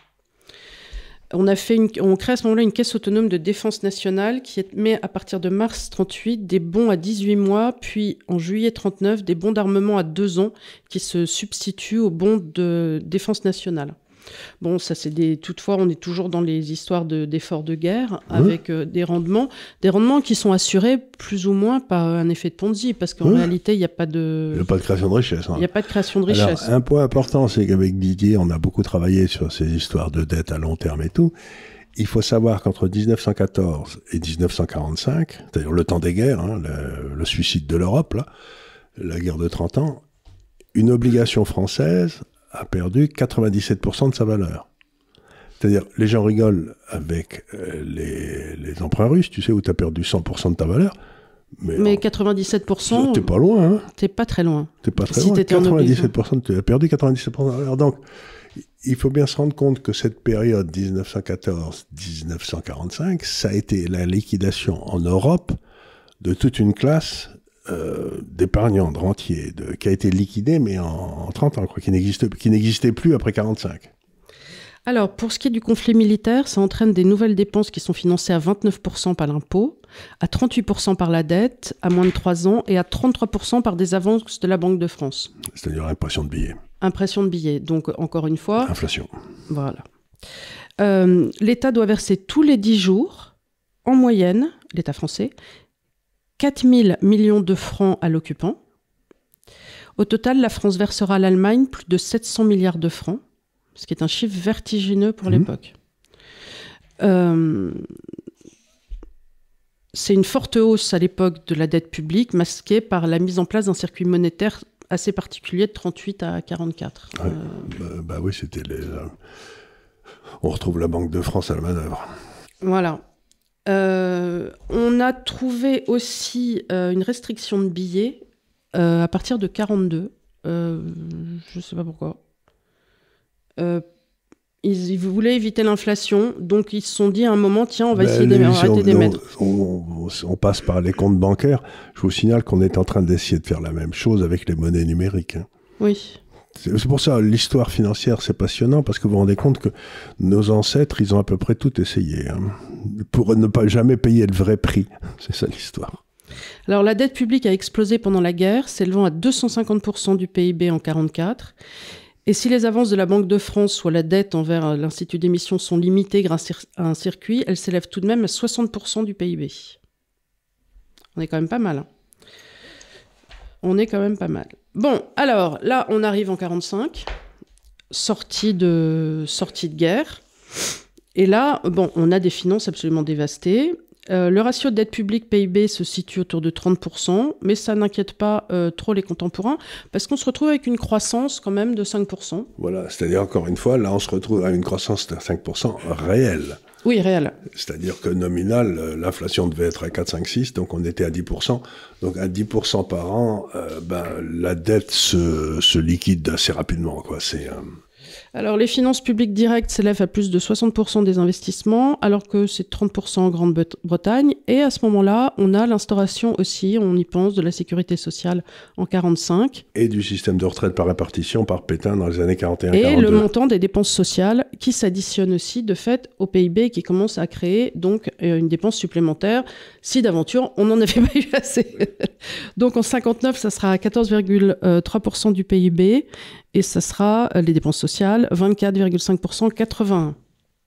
On crée à ce moment-là une caisse autonome de défense nationale qui émet à partir de mars 38 des bons à 18 mois, puis en juillet 39 des bons d'armement à 2 ans qui se substituent aux bons de défense nationale. Bon, ça toutefois, on est toujours dans les histoires d'efforts de guerre avec des rendements qui sont assurés plus ou moins par un effet de Ponzi, parce qu'en réalité, il n'y a pas de...
Il n'y a pas de création de richesse.
Il n'y a pas de création de richesse.
Alors, un point important, c'est qu'avec Didier, on a beaucoup travaillé sur ces histoires de dette à long terme et tout. Il faut savoir qu'entre 1914 et 1945, c'est-à-dire le temps des guerres, hein, le suicide de l'Europe, là, la guerre de 30 ans, une obligation française a perdu 97% de sa valeur. C'est-à-dire, les gens rigolent avec les emprunts russes, tu sais, où tu as perdu 100% de ta valeur.
Mais 97%...
T'es pas loin, hein.
T'es pas très loin.
T'es pas très loin. 97%, tu as perdu 97% de la valeur. Donc, il faut bien se rendre compte que cette période 1914-1945, ça a été la liquidation en Europe de toute une classe d'épargnants, de rentiers, qui a été liquidé, mais en 30 ans, qui n'existait plus après 45.
Alors, pour ce qui est du conflit militaire, ça entraîne des nouvelles dépenses qui sont financées à 29% par l'impôt, à 38% par la dette, à moins de 3 ans, et à 33% par des avances de la Banque de France.
C'est-à-dire impression de billets.
Impression de billets. Donc, encore une fois...
Inflation.
Voilà. L'État doit verser tous les 10 jours, en moyenne, l'État français, 4 000 millions de francs à l'occupant. Au total, la France versera à l'Allemagne plus de 700 milliards de francs, ce qui est un chiffre vertigineux pour l'époque. C'est une forte hausse à l'époque de la dette publique, masquée par la mise en place d'un circuit monétaire assez particulier de 38 à 44.
Ouais, oui, c'était on retrouve la Banque de France à la manœuvre.
Voilà. On a trouvé aussi une restriction de billets à partir de 42. Je ne sais pas pourquoi. Ils voulaient éviter l'inflation, donc ils se sont dit à un moment, tiens, on va essayer d'arrêter d'émettre.
On passe par les comptes bancaires. Je vous signale qu'on est en train d'essayer de faire la même chose avec les monnaies numériques. Hein.
Oui.
C'est pour ça, l'histoire financière, c'est passionnant, parce que vous vous rendez compte que nos ancêtres, ils ont à peu près tout essayé, hein, pour ne pas jamais payer le vrai prix. C'est ça l'histoire.
Alors, la dette publique a explosé pendant la guerre, s'élevant à 250% du PIB en 1944. Et si les avances de la Banque de France, soit la dette envers l'Institut d'émission, sont limitées grâce à un circuit, elles s'élèvent tout de même à 60% du PIB. On est quand même pas mal. Hein. On est quand même pas mal. Bon, alors, là, on arrive en 1945, sortie de guerre. Et là, bon, on a des finances absolument dévastées. Le ratio de dette publique PIB se situe autour de 30%, mais ça n'inquiète pas trop les contemporains, parce qu'on se retrouve avec une croissance quand même de 5%.
Voilà, c'est-à-dire encore une fois, là on se retrouve à une croissance de 5% réelle.
Oui, réelle.
C'est-à-dire que nominal, l'inflation devait être à 4, 5, 6, donc on était à 10%. Donc à 10% par an, la dette se liquide assez rapidement, quoi.
Alors, les finances publiques directes s'élèvent à plus de 60% des investissements, alors que c'est 30% en Grande-Bretagne. Et à ce moment-là, on a l'instauration aussi, on y pense, de la sécurité sociale en 1945.
Et du système de retraite par répartition par Pétain dans les années 41-42.
Et le montant des dépenses sociales qui s'additionne aussi, de fait, au PIB qui commence à créer donc une dépense supplémentaire, si d'aventure on n'en avait pas eu assez. Donc en 1959, ça sera à 14,3% du PIB. Et ça sera, les dépenses sociales, 24,5% en 81.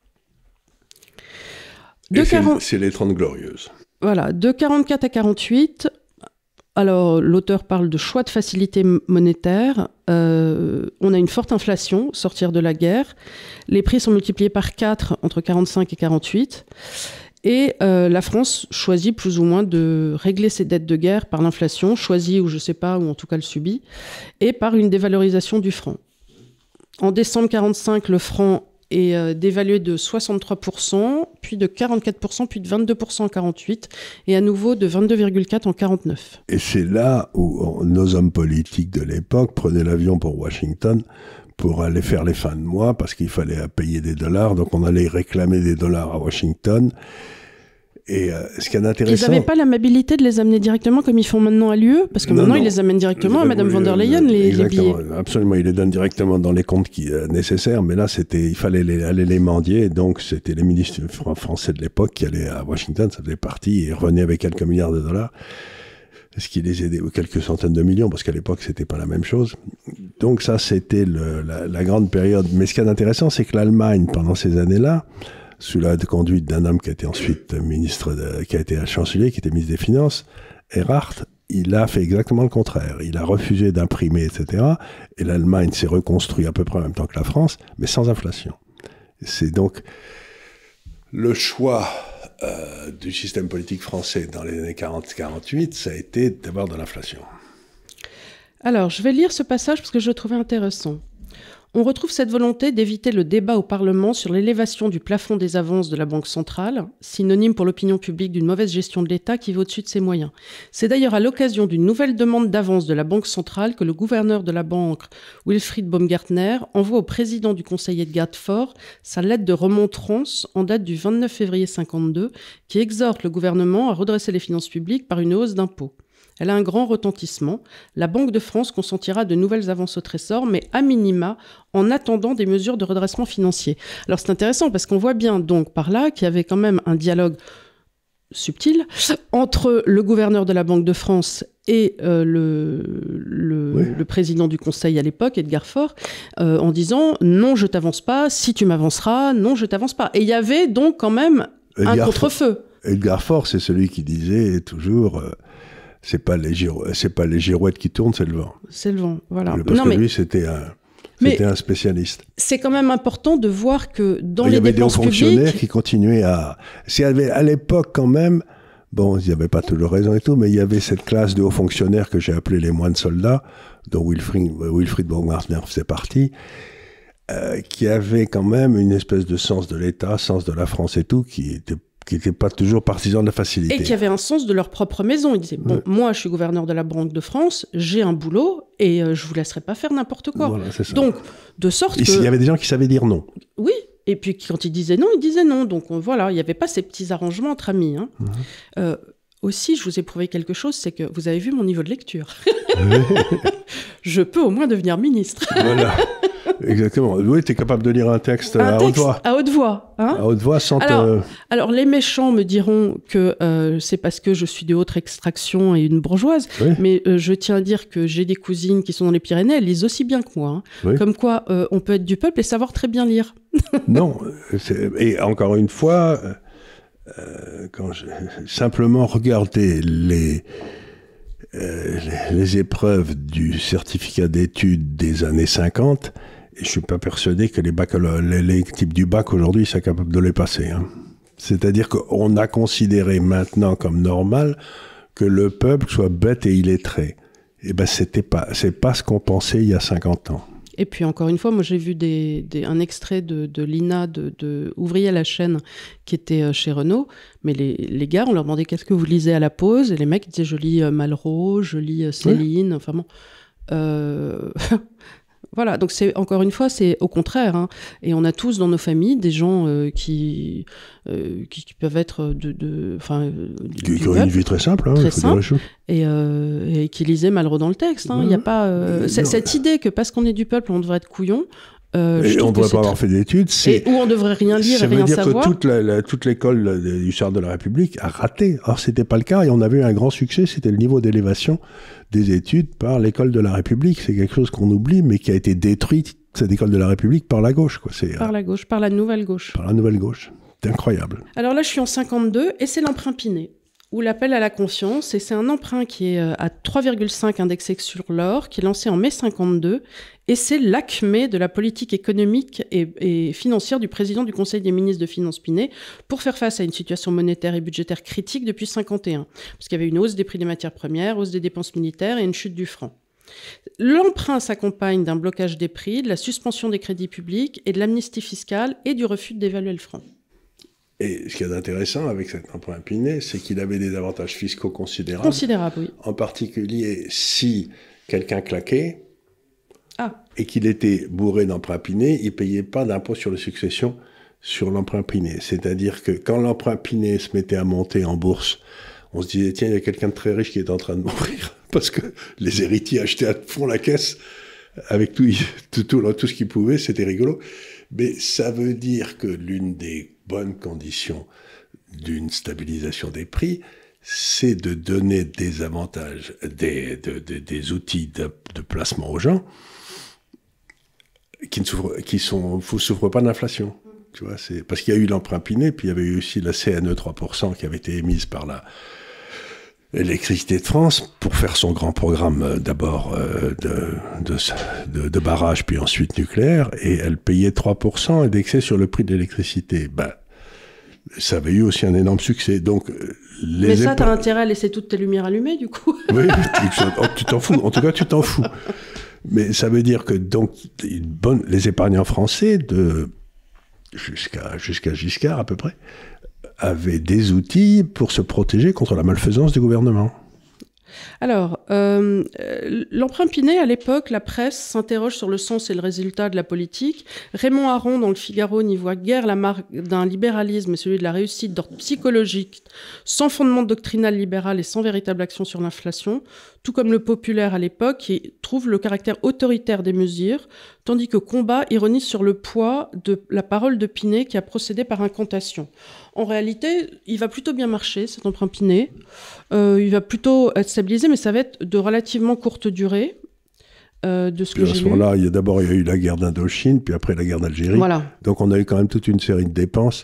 C'est les 30 glorieuses.
Voilà, de 44 à 48, alors l'auteur parle de choix de facilité monétaire. On a une forte inflation, sortir de la guerre. Les prix sont multipliés par 4 entre 45 et 48. Et la France choisit plus ou moins de régler ses dettes de guerre par l'inflation, choisit ou je ne sais pas, ou en tout cas le subit, et par une dévalorisation du franc. En décembre 1945, le franc est dévalué de 63%, puis de 44%, puis de 22% en 1948, et à nouveau de 22,4% en 1949.
Et c'est là où nos hommes politiques de l'époque prenaient l'avion pour Washington pour aller faire les fins de mois, parce qu'il fallait payer des dollars, donc on allait réclamer des dollars à Washington. Et ce qui est intéressant...
Ils n'avaient pas l'amabilité de les amener directement comme ils font maintenant à l'UE, parce que maintenant ils les amènent directement à Madame von der Leyen, les billets.
Absolument, ils les donnent directement dans les comptes nécessaires, mais là il fallait aller les mendier, donc c'était les ministres français de l'époque qui allaient à Washington, ça faisait partie, et ils revenaient avec quelques milliards de dollars. Ce qui les aidait, ou quelques centaines de millions, parce qu'à l'époque, c'était pas la même chose. Donc ça, c'était la grande période. Mais ce qui est intéressant, c'est que l'Allemagne, pendant ces années-là, sous la conduite d'un homme qui a été ensuite qui a été chancelier, qui était ministre des Finances, Erhard, il a fait exactement le contraire. Il a refusé d'imprimer, etc. Et l'Allemagne s'est reconstruite à peu près en même temps que la France, mais sans inflation. C'est donc le choix du système politique français dans les années 40-48, ça a été d'avoir de l'inflation.
Alors, je vais lire ce passage parce que je le trouvais intéressant. On retrouve cette volonté d'éviter le débat au Parlement sur l'élévation du plafond des avances de la Banque centrale, synonyme pour l'opinion publique d'une mauvaise gestion de l'État qui va au-dessus de ses moyens. C'est d'ailleurs à l'occasion d'une nouvelle demande d'avance de la Banque centrale que le gouverneur de la banque, Wilfried Baumgartner, envoie au président du Conseil Edgar Faure sa lettre de remontrance en date du 29 février 1952 qui exhorte le gouvernement à redresser les finances publiques par une hausse d'impôts. Elle a un grand retentissement. La Banque de France consentira de nouvelles avances au Trésor, mais à minima, en attendant des mesures de redressement financier. Alors c'est intéressant parce qu'on voit bien donc par là qu'il y avait quand même un dialogue subtil entre le gouverneur de la Banque de France et le président du Conseil à l'époque, Edgar Faure, en disant « non, je t'avance pas, si tu m'avanceras, non, je t'avance pas ». Et il y avait donc quand même un contre-feu.
Edgar Faure, c'est celui qui disait toujours... c'est pas les girouettes qui tournent, c'est le vent.
C'est le vent, voilà.
Parce que lui, c'était un spécialiste.
C'est quand même important de voir que dans
les dépenses publiques... Il y avait des hauts fonctionnaires qui continuaient à... À l'époque, quand même, bon, ils n'avaient pas toujours raison et tout, mais il y avait cette classe de hauts fonctionnaires que j'ai appelé les moines soldats, dont Wilfried Baumgartner faisait partie, qui avaient quand même une espèce de sens de l'État, sens de la France et tout, qui n'étaient pas toujours partisans de la facilité.
Et qui avaient un sens de leur propre maison. Ils disaient, bon, moi, je suis gouverneur de la Banque de France, j'ai un boulot, et je vous laisserai pas faire n'importe quoi.
Voilà, c'est ça.
Donc, de sorte que...
Il y avait des gens qui savaient dire non.
Oui, et puis quand ils disaient non, ils disaient non. Donc, voilà, il n'y avait pas ces petits arrangements entre amis. Hein. Aussi, je vous ai prouvé quelque chose, c'est que vous avez vu mon niveau de lecture. Je peux au moins devenir ministre. Voilà.
Exactement. Oui, tu es capable de lire un texte à haute voix.
À haute voix. Hein,
à haute voix, sans
alors, les méchants me diront que c'est parce que je suis de haute extraction et une bourgeoise, oui. Mais je tiens à dire que j'ai des cousines qui sont dans les Pyrénées, elles lisent aussi bien que moi. Hein. Oui. Comme quoi, on peut être du peuple et savoir très bien lire.
Non, et encore une fois, quand j'ai simplement regardé les épreuves du certificat d'études des années 50, et je ne suis pas persuadé que les types du bac aujourd'hui soient capables de les passer. Hein. C'est-à-dire qu'on a considéré maintenant comme normal que le peuple soit bête et illettré. Eh ben, c'est pas ce qu'on pensait il y a 50 ans.
Et puis encore une fois, moi j'ai vu un extrait de Lina, de Ouvrier à la chaîne, qui était chez Renault. Mais les gars, on leur demandait qu'est-ce que vous lisez à la pause, et les mecs disaient je lis Malraux, je lis Céline, enfin bon. Voilà, donc encore une fois, c'est au contraire. Hein. Et on a tous dans nos familles des gens qui peuvent être
qui ont une vie très simple,
très simple, et qui lisaient Malraux dans le texte. Hein. Il y a pas cette idée que parce qu'on est du peuple, on devrait être couillon.
Et on ne devrait pas avoir fait d'études.
Ou on devrait rien lire et rien savoir.
Ça veut dire que toute l'école du Sœurs de la République a raté. Or, ce n'était pas le cas. Et on avait eu un grand succès. C'était le niveau d'élévation des études par l'école de la République. C'est quelque chose qu'on oublie, mais qui a été détruite, cette école de la République, par la gauche. Quoi.
Par la gauche, par la nouvelle gauche.
Par la nouvelle gauche. C'est incroyable.
Alors là, je suis en 52 et c'est l'emprunt Pinet, ou l'appel à la confiance. Et c'est un emprunt qui est à 3,5 indexé sur l'or, qui est lancé en mai 52. Et c'est l'acmé de la politique économique et financière du président du Conseil des ministres de Finances Pinet pour faire face à une situation monétaire et budgétaire critique depuis 51. Parce qu'il y avait une hausse des prix des matières premières, hausse des dépenses militaires et une chute du franc. L'emprunt s'accompagne d'un blocage des prix, de la suspension des crédits publics et de l'amnistie fiscale et du refus de dévaluer le franc.
Et ce qui est intéressant avec cet emprunt Pinet, c'est qu'il avait des avantages fiscaux considérables.
Considérables, oui.
En particulier, si quelqu'un claquait et qu'il était bourré d'emprunt Pinet, il ne payait pas d'impôt sur les successions sur l'emprunt Pinet. C'est-à-dire que quand l'emprunt Pinet se mettait à monter en bourse, on se disait, tiens, il y a quelqu'un de très riche qui est en train de mourir, parce que les héritiers achetaient à fond la caisse avec tout ce qu'ils pouvaient, c'était rigolo. Mais ça veut dire que l'une des bonnes conditions d'une stabilisation des prix, c'est de donner des avantages, des outils de placement aux gens qui ne souffrent pas d'inflation. Tu vois, parce qu'il y a eu l'emprunt Pinet, puis il y avait eu aussi la CNE 3% qui avait été émise par l'Électricité de France pour faire son grand programme d'abord de barrage, puis ensuite nucléaire, et elle payait 3% indexé sur le prix de l'électricité. Ça avait eu aussi un énorme succès. Donc,
mais ça, t'as intérêt à laisser toutes tes lumières allumées, du coup.
Oui, tu t'en fous. En tout cas, tu t'en fous. Mais ça veut dire que donc les épargnants français jusqu'à Giscard à peu près avaient des outils pour se protéger contre la malfaisance du gouvernement.
Alors, l'emprunt Pinet, à l'époque, la presse s'interroge sur le sens et le résultat de la politique. Raymond Aron, dans le Figaro, n'y voit guère la marque d'un libéralisme et celui de la réussite d'ordre psychologique, sans fondement doctrinal libéral et sans véritable action sur l'inflation, tout comme le Populaire à l'époque, qui trouve le caractère autoritaire des mesures, tandis que Combat ironise sur le poids de la parole de Pinet qui a procédé par incantation. En réalité, il va plutôt bien marcher, cet emprunt Pinet. Il va plutôt être stabilisé, mais ça va être de relativement courte durée, de ce que j'ai lu. À ce
moment-là, il y a eu la guerre d'Indochine, puis après la guerre d'Algérie.
Voilà.
Donc on a eu quand même toute une série de dépenses.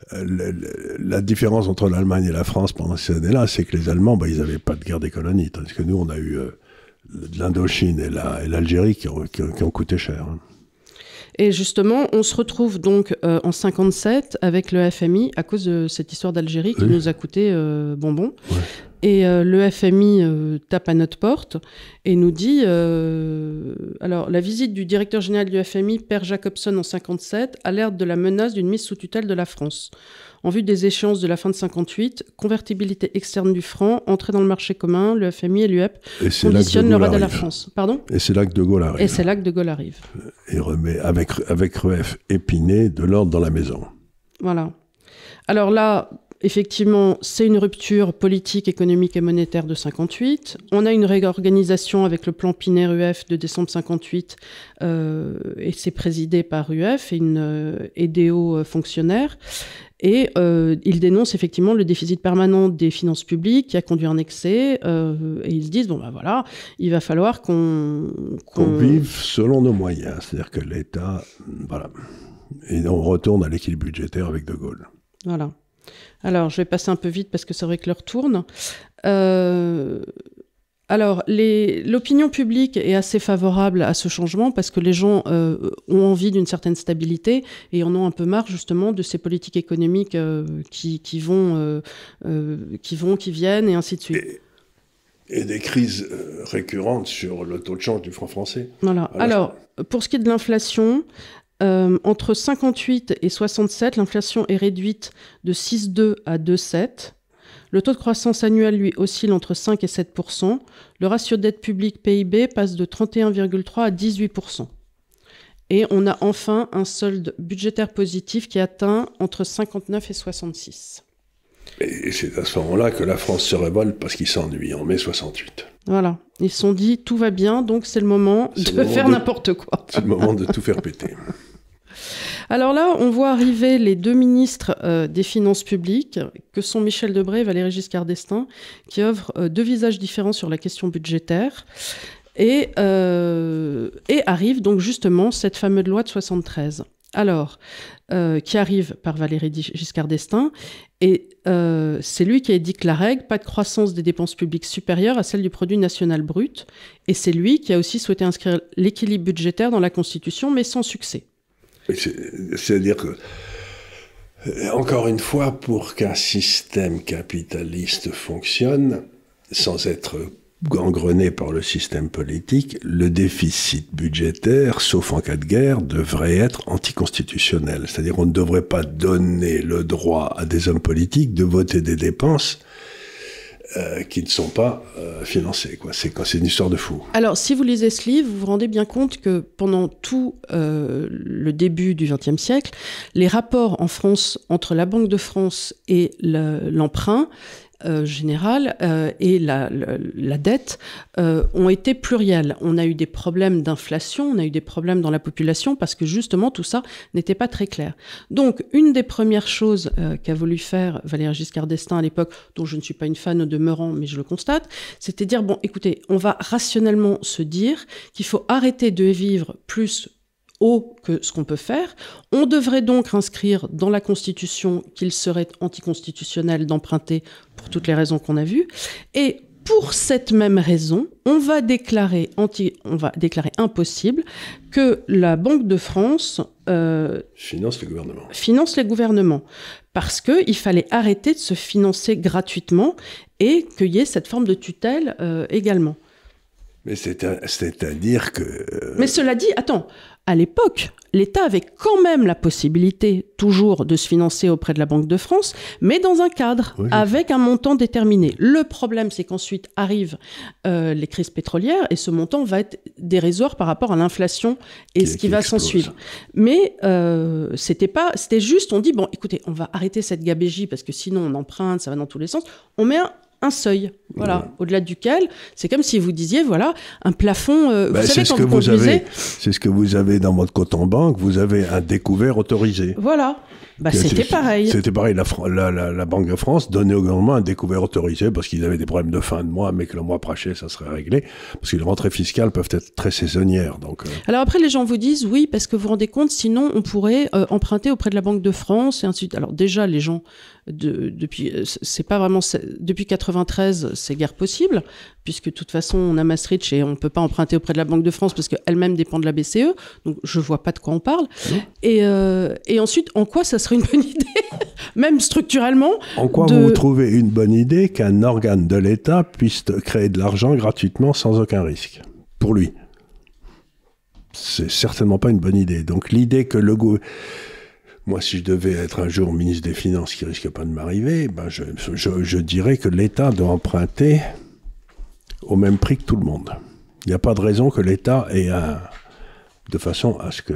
La différence entre l'Allemagne et la France pendant ces années-là, c'est que les Allemands, ils n'avaient pas de guerre des colonies, tandis que nous, on a eu l'Indochine et l'Algérie qui ont coûté cher. Hein.
Et justement, on se retrouve donc en 57 avec le FMI à cause de cette histoire d'Algérie qui nous a coûté bonbon. Ouais. Et le FMI tape à notre porte et nous dit... alors, la visite du directeur général du FMI, Père Jacobson, en 57, alerte de la menace d'une mise sous tutelle de la France. En vue des échéances de la fin de 58, convertibilité externe du franc, entrée dans le marché commun, le FMI et l'UEP conditionnent leur aide à la France. Pardon ?
Et c'est là que De Gaulle arrive.
Et c'est là que De Gaulle arrive.
Et remet, avec Rueff et Pinet, de l'ordre dans la maison.
Voilà. Alors là, effectivement, c'est une rupture politique, économique et monétaire de 58. On a une réorganisation avec le plan Pinet-Rueff de décembre 58, et c'est présidé par Rueff et une EDO fonctionnaire. Et ils dénoncent effectivement le déficit permanent des finances publiques qui a conduit à un excès. Et ils se disent, voilà, il va falloir qu'on
vive selon nos moyens. C'est-à-dire que l'État... Voilà. Et on retourne à l'équilibre budgétaire avec De Gaulle.
Voilà. Alors, je vais passer un peu vite parce que c'est vrai que l'heure tourne. Alors, l'opinion publique est assez favorable à ce changement parce que les gens ont envie d'une certaine stabilité et en ont un peu marre justement de ces politiques économiques qui vont, qui viennent et ainsi de suite.
Et des crises récurrentes sur le taux de change du franc français.
Voilà. Alors, pour ce qui est de l'inflation, entre 58 et 67, l'inflation est réduite de 6,2 à 2,7. Le taux de croissance annuel, lui, oscille entre 5 et 7%. Le ratio dette publique PIB passe de 31,3 à 18%. Et on a enfin un solde budgétaire positif qui atteint entre 59 et 66.
Et c'est à ce moment-là que la France se révolte parce qu'ils s'ennuient en mai 68.
Voilà. Ils se sont dit, tout va bien, donc c'est le moment de faire n'importe quoi.
C'est le moment de tout faire péter.
Alors là, on voit arriver les deux ministres des Finances publiques, que sont Michel Debré et Valéry Giscard d'Estaing, qui offrent deux visages différents sur la question budgétaire. Et arrive donc justement cette fameuse loi de 73. Alors, qui arrive par Valéry Giscard d'Estaing, et c'est lui qui a édicté la règle, pas de croissance des dépenses publiques supérieure à celle du produit national brut, et c'est lui qui a aussi souhaité inscrire l'équilibre budgétaire dans la Constitution, mais sans succès.
C'est-à-dire que, encore une fois, pour qu'un système capitaliste fonctionne, sans être gangrené par le système politique, le déficit budgétaire, sauf en cas de guerre, devrait être anticonstitutionnel. C'est-à-dire qu'on ne devrait pas donner le droit à des hommes politiques de voter des dépenses qui ne sont pas financées, quoi. C'est une histoire de fou.
Alors, si vous lisez ce livre, vous vous rendez bien compte que pendant tout le début du XXe siècle, les rapports en France entre la Banque de France et l'emprunt général et la dette ont été pluriels. On a eu des problèmes d'inflation, on a eu des problèmes dans la population parce que justement tout ça n'était pas très clair. Donc une des premières choses qu'a voulu faire Valéry Giscard d'Estaing à l'époque, dont je ne suis pas une fan au demeurant, mais je le constate, c'était dire, bon écoutez, on va rationnellement se dire qu'il faut arrêter de vivre plus haut que ce qu'on peut faire. On devrait donc inscrire dans la Constitution qu'il serait anticonstitutionnel d'emprunter pour toutes les raisons qu'on a vues. Et pour cette même raison, on va déclarer impossible que la Banque de France
finance les gouvernements.
Parce qu'il fallait arrêter de se financer gratuitement et qu'il y ait cette forme de tutelle également.
Mais c'est-à-dire que...
Mais cela dit, attends, à l'époque, l'État avait quand même la possibilité toujours de se financer auprès de la Banque de France, mais dans un cadre, oui, avec un montant déterminé. Le problème, c'est qu'ensuite arrivent les crises pétrolières et ce montant va être dérisoire par rapport à l'inflation et ce qui va s'en suivre. Mais c'était juste, on dit, bon, écoutez, on va arrêter cette gabégie parce que sinon on emprunte, ça va dans tous les sens. On met un seuil, voilà, ouais, au-delà duquel, c'est comme si vous disiez, voilà, un plafond, vous savez, quand vous conduisez...
C'est ce que vous avez dans votre compte en banque, vous avez un découvert autorisé.
Voilà, bah, c'était pareil.
C'était pareil, la Banque de France donnait au gouvernement un découvert autorisé parce qu'ils avaient des problèmes de fin de mois, mais que le mois prochain, ça serait réglé, parce que les rentrées fiscales peuvent être très saisonnières. Donc,
Alors après, les gens vous disent, oui, parce que vous vous rendez compte, sinon on pourrait emprunter auprès de la Banque de France, et ainsi de suite. Alors déjà, les gens... depuis 93, c'est guère possible, puisque de toute façon, on a Maastricht et on ne peut pas emprunter auprès de la Banque de France parce qu'elle-même dépend de la BCE, donc je ne vois pas de quoi on parle. Et ensuite, en quoi ça serait une bonne idée, même structurellement?
En quoi vous trouvez une bonne idée qu'un organe de l'État puisse créer de l'argent gratuitement sans aucun risque, pour lui? C'est certainement pas une bonne idée. Donc l'idée que moi, si je devais être un jour ministre des Finances, qui risque pas de m'arriver, ben je dirais que l'État doit emprunter au même prix que tout le monde. Il n'y a pas de raison que l'État ait de façon à ce que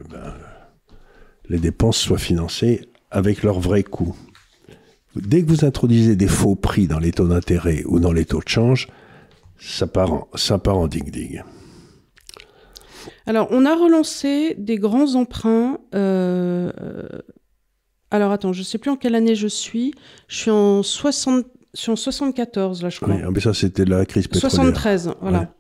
les dépenses soient financées avec leur vrai coût. Dès que vous introduisez des faux prix dans les taux d'intérêt ou dans les taux de change, ça part en dig-dig.
Alors, on a relancé des grands emprunts. Alors, attends, je ne sais plus en quelle année je suis. Je suis en 74, là, je crois.
Oui, mais ça, c'était la crise pétrolière.
73, voilà. Ouais.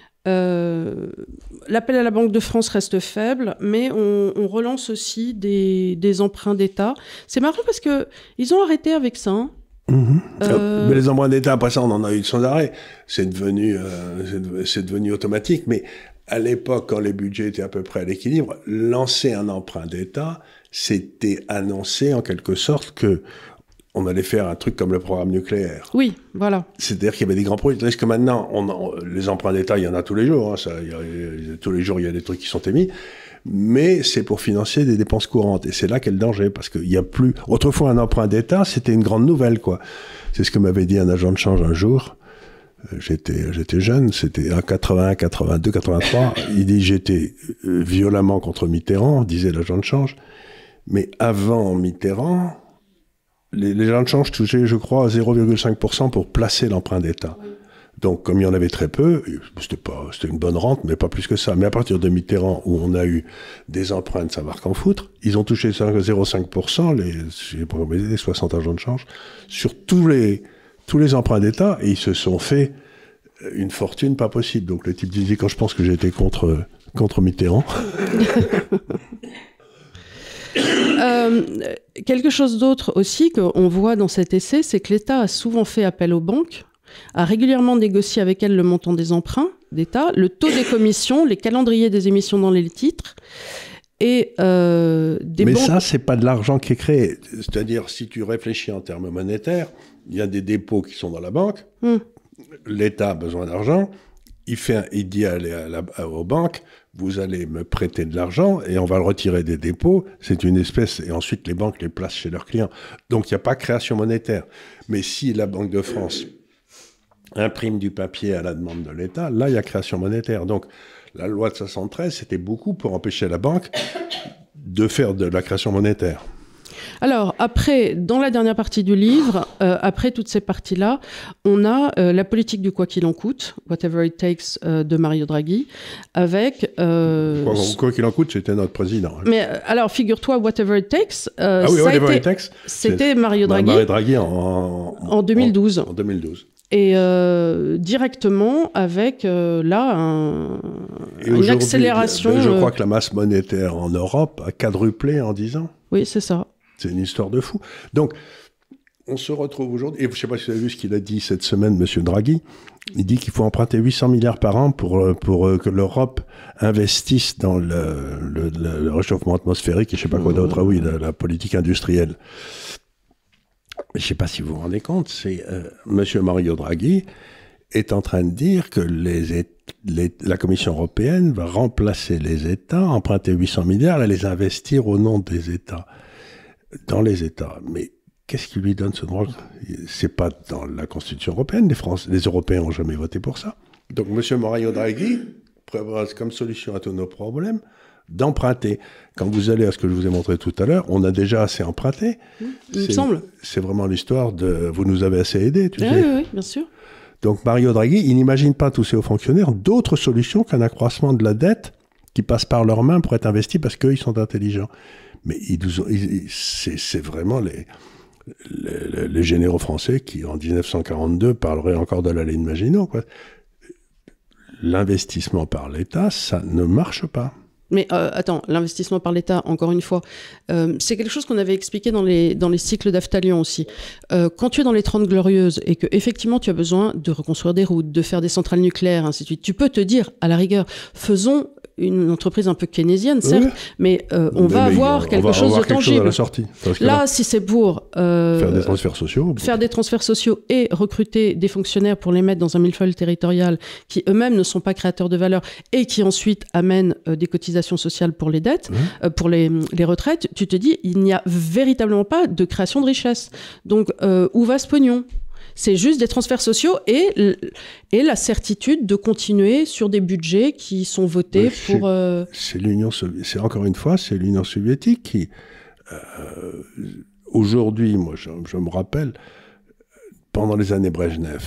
L'appel à la Banque de France reste faible, mais on relance aussi des emprunts d'État. C'est marrant parce qu'ils ont arrêté avec ça. Hein.
Mais les emprunts d'État, après ça, on en a eu sans arrêt. C'est devenu automatique. Mais à l'époque, quand les budgets étaient à peu près à l'équilibre, lancer un emprunt d'État, c'était annoncer en quelque sorte que on allait faire un truc comme le programme nucléaire.
Oui, voilà. C'est-à-dire
qu'il y avait des grands projets. Tandis que maintenant, les emprunts d'État, il y en a tous les jours. Hein, tous les jours, il y a des trucs qui sont émis. Mais c'est pour financer des dépenses courantes. Et c'est là qu'est le danger, parce qu'il y a plus... Autrefois, un emprunt d'État, c'était une grande nouvelle, quoi. C'est ce que m'avait dit un agent de change un jour. J'étais jeune, c'était en 81, 82, 83. Il dit, j'étais violemment contre Mitterrand, disait l'agent de change. Mais avant Mitterrand... Les gens de change touchaient, je crois, 0,5% pour placer l'emprunt d'État. Oui. Donc, comme il y en avait très peu, c'était une bonne rente, mais pas plus que ça. Mais à partir de Mitterrand, où on a eu des emprunts de savoir qu'en foutre, ils ont touché 0,5%, les 60 agents de change, sur tous les emprunts d'État, et ils se sont fait une fortune pas possible. Donc, le type disait, quand je pense que j'ai été contre Mitterrand...
Quelque chose d'autre aussi qu'on voit dans cet essai, c'est que l'État a souvent fait appel aux banques, a régulièrement négocié avec elles le montant des emprunts d'État, le taux des commissions, les calendriers des émissions dans les titres. Et
Mais ça, c'est pas de l'argent qui est créé. C'est-à-dire, si tu réfléchis en termes monétaires, il y a des dépôts qui sont dans la banque, l'État a besoin d'argent, il dit aux banques, vous allez me prêter de l'argent et on va le retirer des dépôts. C'est une espèce, et ensuite les banques les placent chez leurs clients. Donc il n'y a pas création monétaire. Mais si la Banque de France imprime du papier à la demande de l'État, là il y a création monétaire. Donc la loi de 73, c'était beaucoup pour empêcher la banque de faire de la création monétaire.
Alors, après, dans la dernière partie du livre, après toutes ces parties-là, on a la politique du quoi qu'il en coûte, Whatever It Takes de Mario Draghi, avec...
Quoi qu'il en coûte, c'était notre président.
Mais alors, figure-toi, Whatever It Takes, c'était Mario Draghi,
Mario Draghi en
2012.
En 2012.
Et directement avec, là, une accélération...
Je crois que la masse monétaire en Europe a quadruplé en 10 ans.
Oui, c'est ça.
C'est une histoire de fou. Donc, on se retrouve aujourd'hui, et je ne sais pas si vous avez vu ce qu'il a dit cette semaine, M. Draghi, il dit qu'il faut emprunter 800 milliards par an pour que l'Europe investisse dans le réchauffement atmosphérique et je ne sais pas quoi d'autre, la politique industrielle. Je ne sais pas si vous vous rendez compte, M. Mario Draghi est en train de dire que la Commission européenne va remplacer les États, emprunter 800 milliards et les investir au nom des États. Dans les États. Mais qu'est-ce qui lui donne ce droit? C'est pas dans la Constitution européenne. Les Européens n'ont jamais voté pour ça. Donc, M. Mario Draghi prévoit comme solution à tous nos problèmes d'emprunter. Quand vous allez à ce que je vous ai montré tout à l'heure, on a déjà assez emprunté.
Il me semble.
C'est vraiment l'histoire de « vous nous avez assez aidés », tu sais.
Oui, bien sûr.
Donc, Mario Draghi, il n'imagine pas tous ces hauts fonctionnaires d'autres solutions qu'un accroissement de la dette qui passe par leurs mains pour être investi parce qu'eux, ils sont intelligents. Mais c'est vraiment les généraux français qui, en 1942, parleraient encore de la ligne Maginot, quoi. L'investissement par l'État, ça ne marche pas.
Mais attends, l'investissement par l'État, encore une fois, c'est quelque chose qu'on avait expliqué dans les cycles d'Aftalion aussi. Quand tu es dans les 30 Glorieuses et que effectivement tu as besoin de reconstruire des routes, de faire des centrales nucléaires, ainsi de suite, tu peux te dire, à la rigueur, faisons une entreprise un peu keynésienne, certes, mais on va avoir quelque chose de tangible.
À la sortie,
là, si c'est pour
faire des transferts sociaux,
et recruter des fonctionnaires pour les mettre dans un millefeuille territorial qui eux-mêmes ne sont pas créateurs de valeur et qui ensuite amènent des cotisations sociales pour les dettes, pour les retraites, tu te dis, il n'y a véritablement pas de création de richesse. Donc, où va ce pognon ? C'est juste des transferts sociaux et la certitude de continuer sur des budgets qui sont votés pour...
C'est encore une fois, c'est l'Union soviétique qui... aujourd'hui, moi, je me rappelle, pendant les années Brejnev,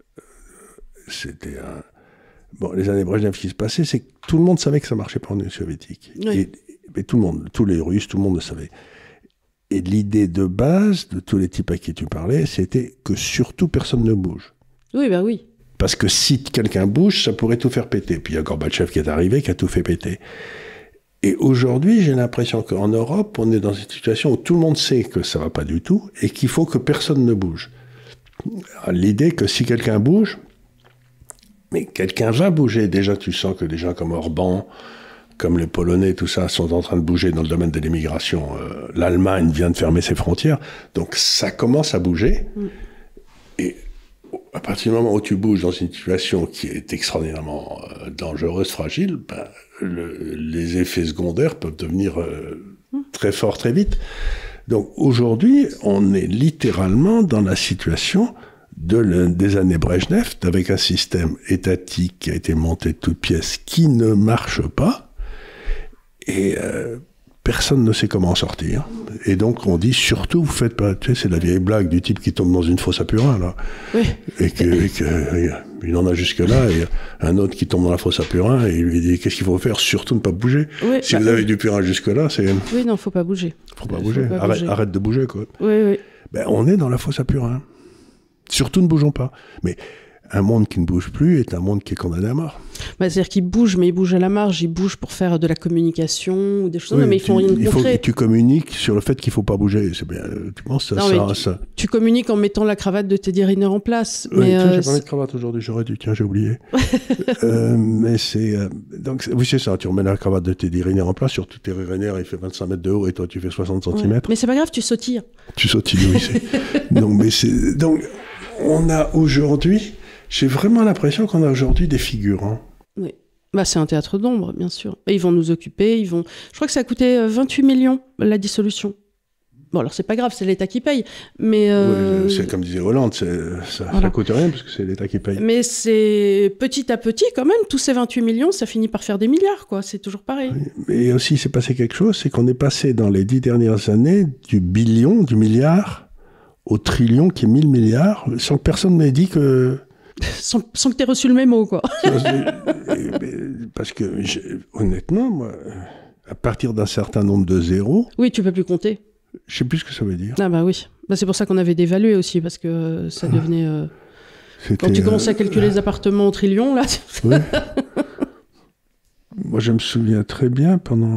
c'était un... Bon, les années Brejnev, ce qui se passait, c'est que tout le monde savait que ça marchait pas en Union soviétique. Oui. Et tout le monde, tous les Russes, tout le monde le savait. Et l'idée de base de tous les types à qui tu parlais, c'était que surtout personne ne bouge.
Oui, bah oui.
Parce que si quelqu'un bouge, ça pourrait tout faire péter. Puis il y a Gorbatchev qui est arrivé, qui a tout fait péter. Et aujourd'hui, j'ai l'impression qu'en Europe, on est dans une situation où tout le monde sait que ça va pas du tout et qu'il faut que personne ne bouge. l'idée que si quelqu'un bouge, mais quelqu'un va bouger. Déjà, tu sens que des gens comme Orban, comme les Polonais, tout ça, sont en train de bouger dans le domaine de l'immigration. L'Allemagne vient de fermer ses frontières. Donc, ça commence à bouger. Et à partir du moment où tu bouges dans une situation qui est extraordinairement dangereuse, fragile, ben, les effets secondaires peuvent devenir très forts très vite. Donc, aujourd'hui, on est littéralement dans la situation des années Brejnev, avec un système étatique qui a été monté de toutes pièces, qui ne marche pas, et personne ne sait comment en sortir. Et donc on dit surtout, vous faites pas, tu sais, c'est la vieille blague du type qui tombe dans une fosse à purin, là,
Oui.
et il en a jusque-là, et un autre qui tombe dans la fosse à purin, et il lui dit qu'est-ce qu'il faut faire, surtout ne pas bouger.
Oui,
si vous avez du purin jusque-là, c'est...
Oui, non, faut pas bouger.
Faut pas bouger. Arrête de bouger, quoi.
Oui, oui.
Ben, on est dans la fosse à purin. Surtout ne bougeons pas. Mais un monde qui ne bouge plus est un monde qui est condamné à mort.
Bah, c'est-à-dire qu'il bouge, mais il bouge à la marge. Il bouge pour faire de la communication ou des choses, mais ils font rien de concret.
Tu communiques sur le fait qu'il ne faut pas bouger. C'est bien, tu penses ça.
Tu communiques en mettant la cravate de Teddy Riner en place.
Oui, j'ai pas mis de cravate aujourd'hui, j'aurais dû. Tiens, j'ai oublié. Mais c'est... donc, oui, c'est ça. Tu remets la cravate de Teddy Riner en place. Surtout Teddy Riner, il fait 25 mètres de haut et toi, tu fais 60 cm.
Mais c'est pas grave, tu sautilles.
Tu sautilles, oui. Donc, on a aujourd'hui... J'ai vraiment l'impression qu'on a aujourd'hui des figurants.
Oui. Bah, c'est un théâtre d'ombre, bien sûr. Et ils vont nous occuper, Je crois que ça a coûté 28 millions, la dissolution. Bon, alors c'est pas grave, c'est l'État qui paye, mais...
Oui, c'est comme disait Hollande, ça coûte rien, parce que c'est l'État qui paye.
Mais c'est petit à petit, quand même, tous ces 28 millions, ça finit par faire des milliards, quoi. C'est toujours pareil. Oui,
mais aussi, il s'est passé quelque chose, c'est qu'on est passé dans les 10 dernières années du billion, du milliard, au trillion, qui est 1000 milliards, sans que personne m'ait dit que...
Sans que tu aies reçu le mémo, quoi.
Parce que, honnêtement, moi, à partir d'un certain nombre de zéros...
Oui, tu peux plus compter.
Je sais plus ce que ça veut dire.
Ah bah oui. Bah, c'est pour ça qu'on avait dévalué aussi, parce que ça devenait... Quand tu commences à calculer les appartements au trillion, là...
Oui. Moi, je me souviens très bien,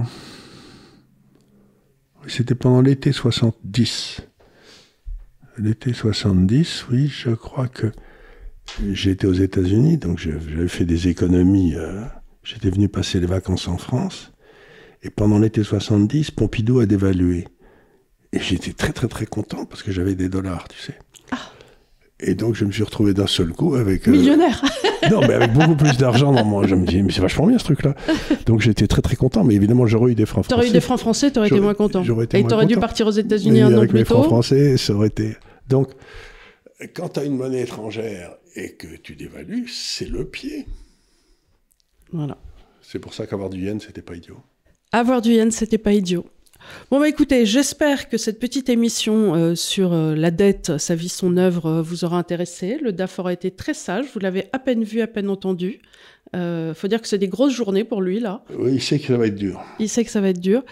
c'était pendant l'été 70. L'été 70, oui, je crois que... J'étais aux États-Unis, donc j'avais fait des économies. J'étais venu passer les vacances en France. Et pendant l'été 70, Pompidou a dévalué. Et j'étais très, très, très content parce que j'avais des dollars, tu sais. Ah. Et donc, je me suis retrouvé d'un seul coup avec...
Millionnaire.
Non, mais avec beaucoup plus d'argent dans moi. Je me dis, mais c'est vachement bien ce truc-là. Donc, j'étais très, très content. Mais évidemment, j'aurais eu des francs français.
T'aurais eu des francs français, t'aurais été moins content.
Et
t'aurais dû partir aux États-Unis un an plus tôt.
Avec mes francs français, ça aurait été... Donc, quand tu as une monnaie étrangère et que tu dévalues, c'est le pied.
Voilà.
C'est pour ça qu'avoir du yen, c'était pas idiot.
Avoir du yen, c'était pas idiot. Bon, bah écoutez, j'espère que cette petite émission sur la dette, sa vie, son œuvre, vous aura intéressé. Le DAF aura été très sage, vous l'avez à peine vu, à peine entendu. Faut dire que c'est des grosses journées pour lui, là.
Oui, il sait que ça va être dur.
Il sait que ça va être dur.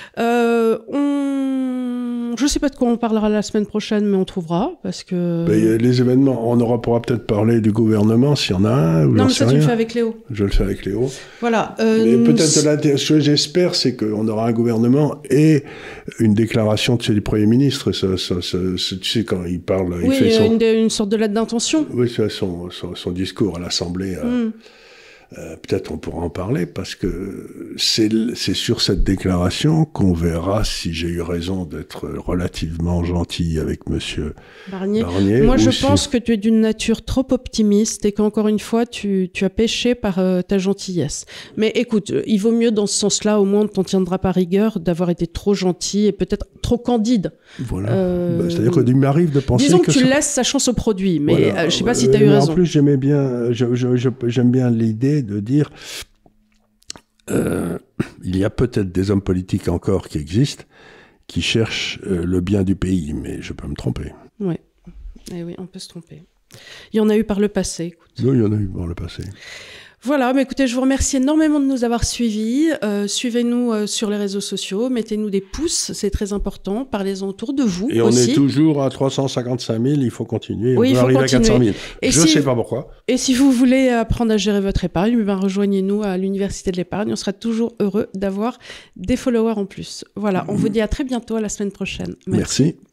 Je sais pas de quoi on parlera la semaine prochaine, mais on trouvera, parce que...
les événements, on pourra peut-être parler du gouvernement, s'il y en a un.
Non, mais ça, tu le fais avec Léo.
Je le fais avec Léo.
Voilà.
Mais peut-être ce que j'espère, c'est qu'on aura un gouvernement et une déclaration du Premier ministre. Tu sais, quand il parle...
Oui,
il fait
une sorte de lettre d'intention.
Oui, c'est son discours à l'Assemblée... peut-être on pourra en parler parce que c'est sur cette déclaration qu'on verra si j'ai eu raison d'être relativement gentil avec monsieur Barnier.
Moi, je pense que tu es d'une nature trop optimiste et qu'encore une fois, tu as péché par ta gentillesse. Mais écoute, il vaut mieux dans ce sens-là, au moins on ne t'en tiendra pas rigueur d'avoir été trop gentil et peut-être trop candide.
Voilà. C'est-à-dire qu'il m'arrive de penser
disons que tu laisses sa chance au produit, mais voilà. Je ne sais pas si tu as eu raison.
En plus, j'aime bien l'idée de dire il y a peut-être des hommes politiques encore qui existent qui cherchent le bien du pays, mais je peux me tromper.
Oui, oui, on peut se tromper. Il y en a eu par le passé. Écoute.
Oui, il y en a eu par le passé.
Voilà, mais écoutez, je vous remercie énormément de nous avoir suivis. Suivez-nous sur les réseaux sociaux, mettez-nous des pouces, c'est très important. Parlez-en autour de vous.
Et
aussi.
On est toujours à 355 000, il faut continuer.
Oui,
on va arriver à 400 000.
Et
je ne sais pas pourquoi.
Et si vous voulez apprendre à gérer votre épargne, rejoignez-nous à l'Université de l'épargne. On sera toujours heureux d'avoir des followers en plus. Voilà, on vous dit à très bientôt, à la semaine prochaine.
Merci.